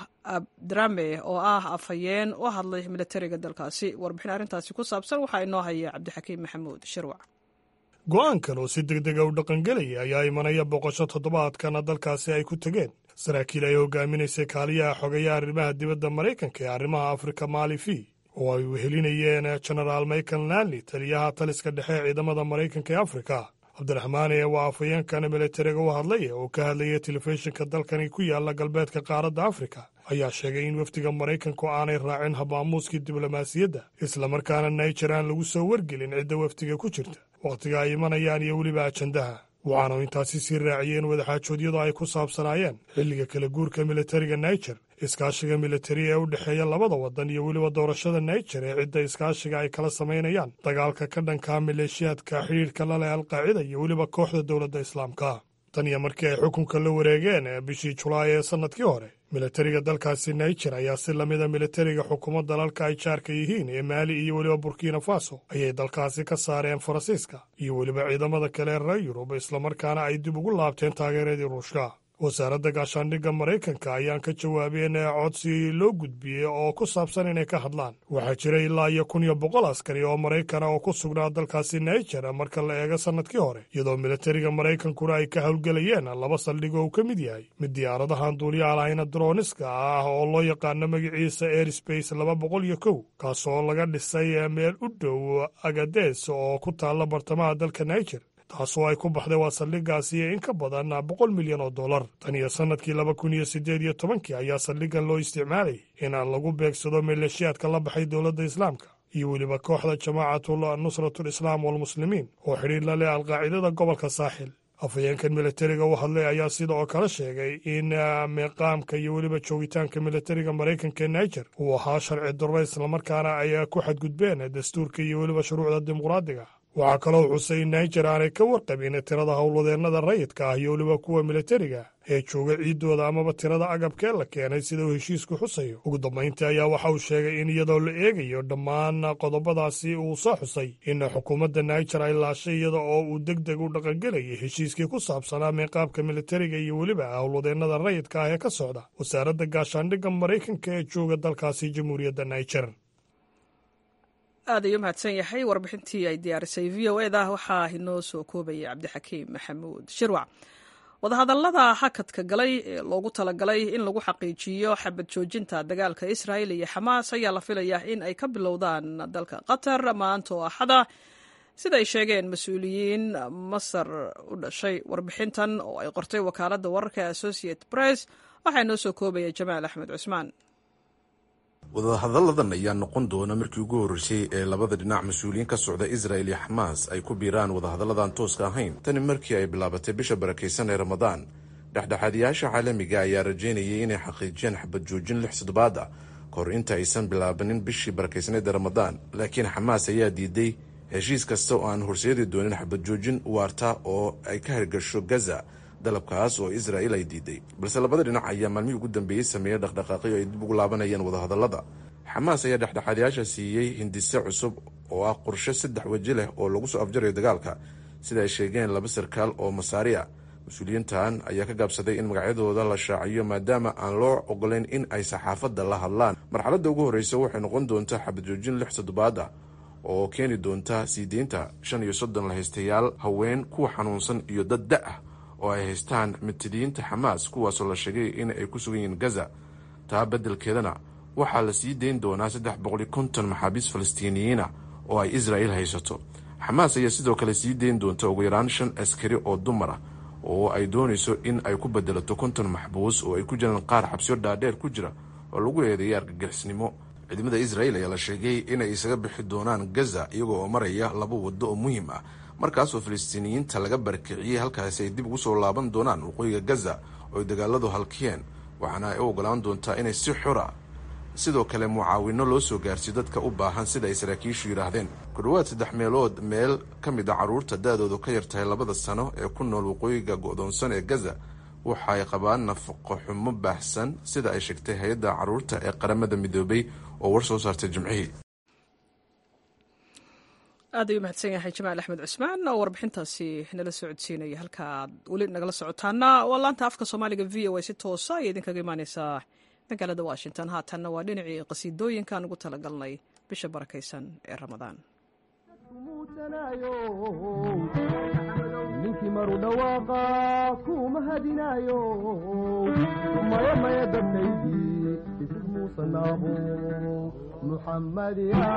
S1: Abdrame oo ah afhayeen u hadlay militariga dalkaasi. warbixin arrintaasi ku saabsan waxaa inoo haya Cabdixakiim Maxamuud Shirwac.
S16: go'aankan oo si degdega u dhaqangelaya ayaa imanaya boqosho toddobaadkana dalkaasi ay ku tegeen saraakiil ay hogaaminaysay kaaliyaha xogeeyaha arrimaha dibadda Maraykanka ee arrimaha Afrika Malifi, oo ay wehelinayeen Genaraal Michael Lanley, taliyaha taliska dhexe ee ciidamada Maraykanka ee Afrika. Cabdiraxmaan waa afhayeenkan militariga u hadlaya oo ka hadlayay telefishinka dalkani ku yaala galbeedka qaaradda Afrika, ayaa sheegay in wafdiga Maraykanku aanay raacin habaamuuskii diblomaasiyadda, islamarkaana Niger aan lagu soo wargelin cidda wafdiga ku jirta, wakhtiga ay imanayaan iyo weliba ajandaha. waxaanu intaasi sii raaciyeen wadaxaajoodyadu ay ku saabsanaayeen xilliga kala guurka militariga Niger, iskaashiga militari ee u dhexeeya labada waddan iyo weliba doorashada Niger ee cidda iskaashiga ay kala samaynayaan dagaalka ka dhanka maleeshiyaadka xidhiidhka la leh Al-Qaacida iyo weliba kooxda dowladda Islaamka. tan iyo markii ay xukunka la wareegeen bishii Julaay ee sannadkii hore, militariga dalkaasi Niger ayaa si lamida militariga xukuumadda dalalka ay jaarka yihiin ee Maali iyo weliba Burkina Faso ayay dalkaasi ka saareen Faransiiska iyo weliba ciidamada kale ee reer Yurub, islamarkaana ay dib ugu laabteen taageeradii Ruushka. wasaaradda gaashaandhigga Maraykanka ayaan ka jawaabeen codsi loo gudbiyey oo ku saabsan inay ka hadlaan. waxaa jira ilaa iyo 1,100 askari oo Maraykan oo ku sugnaa dalkaasi Niger marka la eego sannadkii hore, iyadoo militariga Maraykankuna ay ka howlgelayeen 2 saldhig oo uu ka mid yahay mid diyaaradahan duuliyaha lahayna droniska ah oo loo yaqaano magaciisa Airspace 201, kaasoo laga dhisay meel u dhow Agadez oo ku taalla bartamaha dalka Niger, taasoo ay ku baxday waa saldhiggaasi in ka badan $100 milyan. tan iyo sannadkii 2018 ayaa saldhiggan loo isticmaalay in lagu beegsado maleeshiyaadka la baxay dowladda Islaamka iyo weliba kooxda Jamaacatul Nusratul Islaam walmuslimiin oo xidhiir la leh Al-Qaacidada gobolka Saaxil. afhayeenkan militariga u hadlay ayaa sida oo kale sheegay in meeqaamka iyo weliba joogitaanka militariga Maraykanka ee Niger uu ahaa sharci darro, islamarkaana ay ku xadgudbeen dastuurka iyo weliba shuruucda dimuqraadiga. waxaa kaloo xusay in Niger aanay ka warqabin tirada howlwadeennada rayidka ah iyo weliba kuwa militariga ee jooga ciiddooda amaba tirada agabkee la keenay sida uu heshiisku xusayo. ugu dambayntii ayaa waxa uu sheegay in iyadoo la eegayo dhammaan qodobadaasi uu soo xusay in xukuumadda Niger ay laashay iyada oo uu deg deg u dhaqangelayay heshiiskii ku saabsanaa meeqaabka militariga iyo weliba howlwadeennada rayidka ah ee ka socda wasaaradda gaashaandhigga Maraykanka ee jooga dalkaasi Jamhuuriyadda Niger.
S1: aad ayuu mahadsan yahay warbixintii ay diyaarisay v o eda waxaa inoo soo koobayay cabdixakiim maxamuud shirwac. wadahadallada hakadka galay ee loogu talagalay in lagu xaqiijiyo xabad joojinta dagaalka israa'il iyo xamaas ayaa la filayaa in ay ka bilowdaan dalka qatar maanta oo axada sida ay sheegeen mas-uuliyiin masar u dhashay. warbixintan oo ay qortay wakaaladda wararka associate press waxaa inoo soo koobaya jamaal axmed cusmaan.
S17: wadahadalladan ayaa noqon doona markii ugu horreysay ee labada dhinac mas-uuliyiin ka socda israel iyo xamaas ay ku biiraan wadahadalladan tooska ahayn tani markii ay bilaabatay bisha barakaysan ee ramadaan. dhexdhexaadiyaasha caalamiga ayaa rajaynayay inay xaqiijiyaan xabad joojin 6 toddobaad ah kahor inta aysan bilaabanin bishii barakaysaneed ee ramadaan, laakiin xamaas ayaa diiday heshiis kasta oo aan horseedi doonin xabad joojin waarta oo ay ka hirgasho gaza, dalabkaas oo israel ay diiday. balse labada dhinac ayaa maalmihii ugu dambeeyey sameeyey dhaqdhaqaaqyo ay dib ugu laabanayeen wadahadallada. xamaas ayaa dhexdhexaadyaasha siiyey hindise cusub oo ah qorshe 3 waji leh oo lagu soo afjarayo dagaalka, sida ay sheegeen 2 sarkaal oo masaari ah. mas-uuliyiintan ayaa ka gaabsaday in magacyadooda la shaaciyo maadaama aan loo ogolayn in ay saxaafadda la hadlaan. marxaladda ugu horreysa waxay noqon doontaa xabad joojin 6 toddobaad ah oo keeni doonta sii deynta 35 lahaystayaal, haween, kuwa xanuunsan iyo dad da' ah oo ay haystaan mitidiyiinta xamaas, kuwaasoo la sheegay in ay ku sugan yihiin gaza. taa beddelkeedana waxaa la sii deyn doonaa 350 maxaabiis falastiiniyiina oo ay israel haysato. xamaas ayaa sidoo kale sii deyn doonta ugu yaraan 5 askari oo dumar ah oo ay doonayso in ay ku bedelato 50 maxbuus oo ay ku jiraan qaar xabsiyo dhaadheer ku jira oo lagu eedeeyay argagixisnimo. ciidamada israel ayaa la sheegay inay isaga bixi doonaan gaza iyagoo oo maraya 2 waddo oo muhiim ah, markaasoo falastiiniyiinta laga barakiciyey halkaasi ay dib ugu soo laaban doonaan waqooyiga gaza oo ay dagaaladu halkiyeen, waxaana ay u ogolaan doontaa inay si xora sidoo kale mucaawino loo soo gaarsiyo dadka u baahan, sida ay saraakiishu yidhaahdeen. ku dhowaad 3 meelood meel ka mid a carruurta da-doodu ka yartahay 2 sano ee ku nool waqooyiga go'doonsan ee gaza waxa ay qabaan nafaqo xumo baahsan, sida ay sheegtay hay-adda carruurta ee qaramada midoobay oo war soo saartay jimcihii.
S1: aad ayuu mahadsan yahay jamaal axmed cusmaan oo warbixintaasi nala soo codsiinaya. halkaaad weli nagala socotaana waa laanta afka soomaaliga v o a si toosa ayay idinkaga imaaneysaa magaalada washington. haatanna waa dhinacii qasiidooyinkaan ugu talagalnay bisha barakaysan ee ramadaan.
S18: ninkii maru dhawaaqa kuma hadinaayo maya maya dadkaydii isid muusanaabo muxammad ya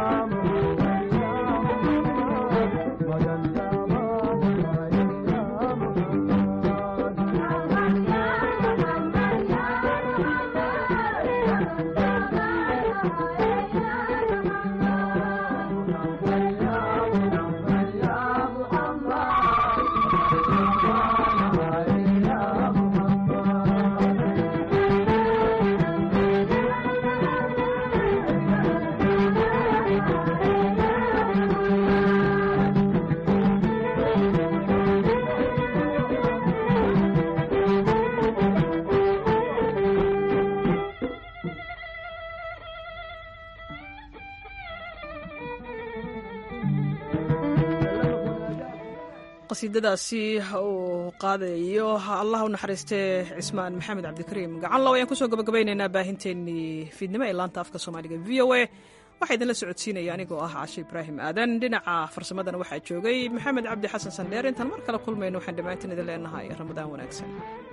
S1: qasiidadaasi uu qaadayo allah u naxariistee cismaan maxamed cabdikariim gacanlow ayaan kusoo gabagabaynaynaa baahinteennii fiidnimo ee laanta afka soomaaliga v o a. waxaa idinla socodsiinaya anigoo ah cashe ibraahim aadan, dhinaca farsamadana waxaa joogay maxamed cabdi xasan sandheer. intaan mar kale kulmayno waxaan dhammaantiin idin leenahay ramadaan wanaagsan.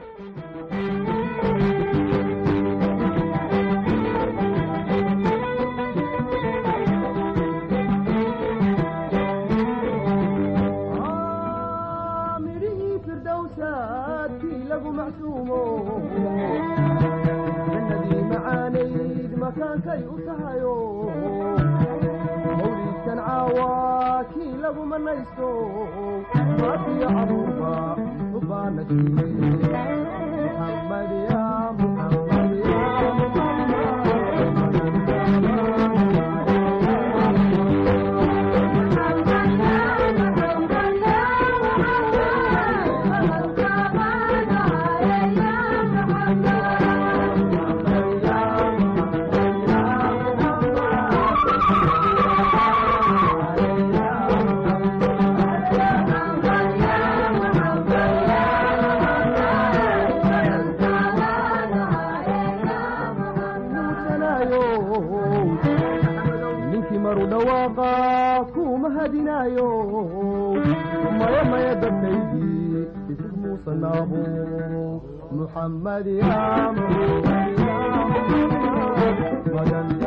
S18: jannadii macaanayd makaankay u tahayo mawliidkan caawa kii lagu manaysto maatiyo caruurba ubaana muxammad ya muxammad ya dabaru dhawaaqa kuma hadinaayo maya maya dadkaydii isig muusanaabo muxammad ya magan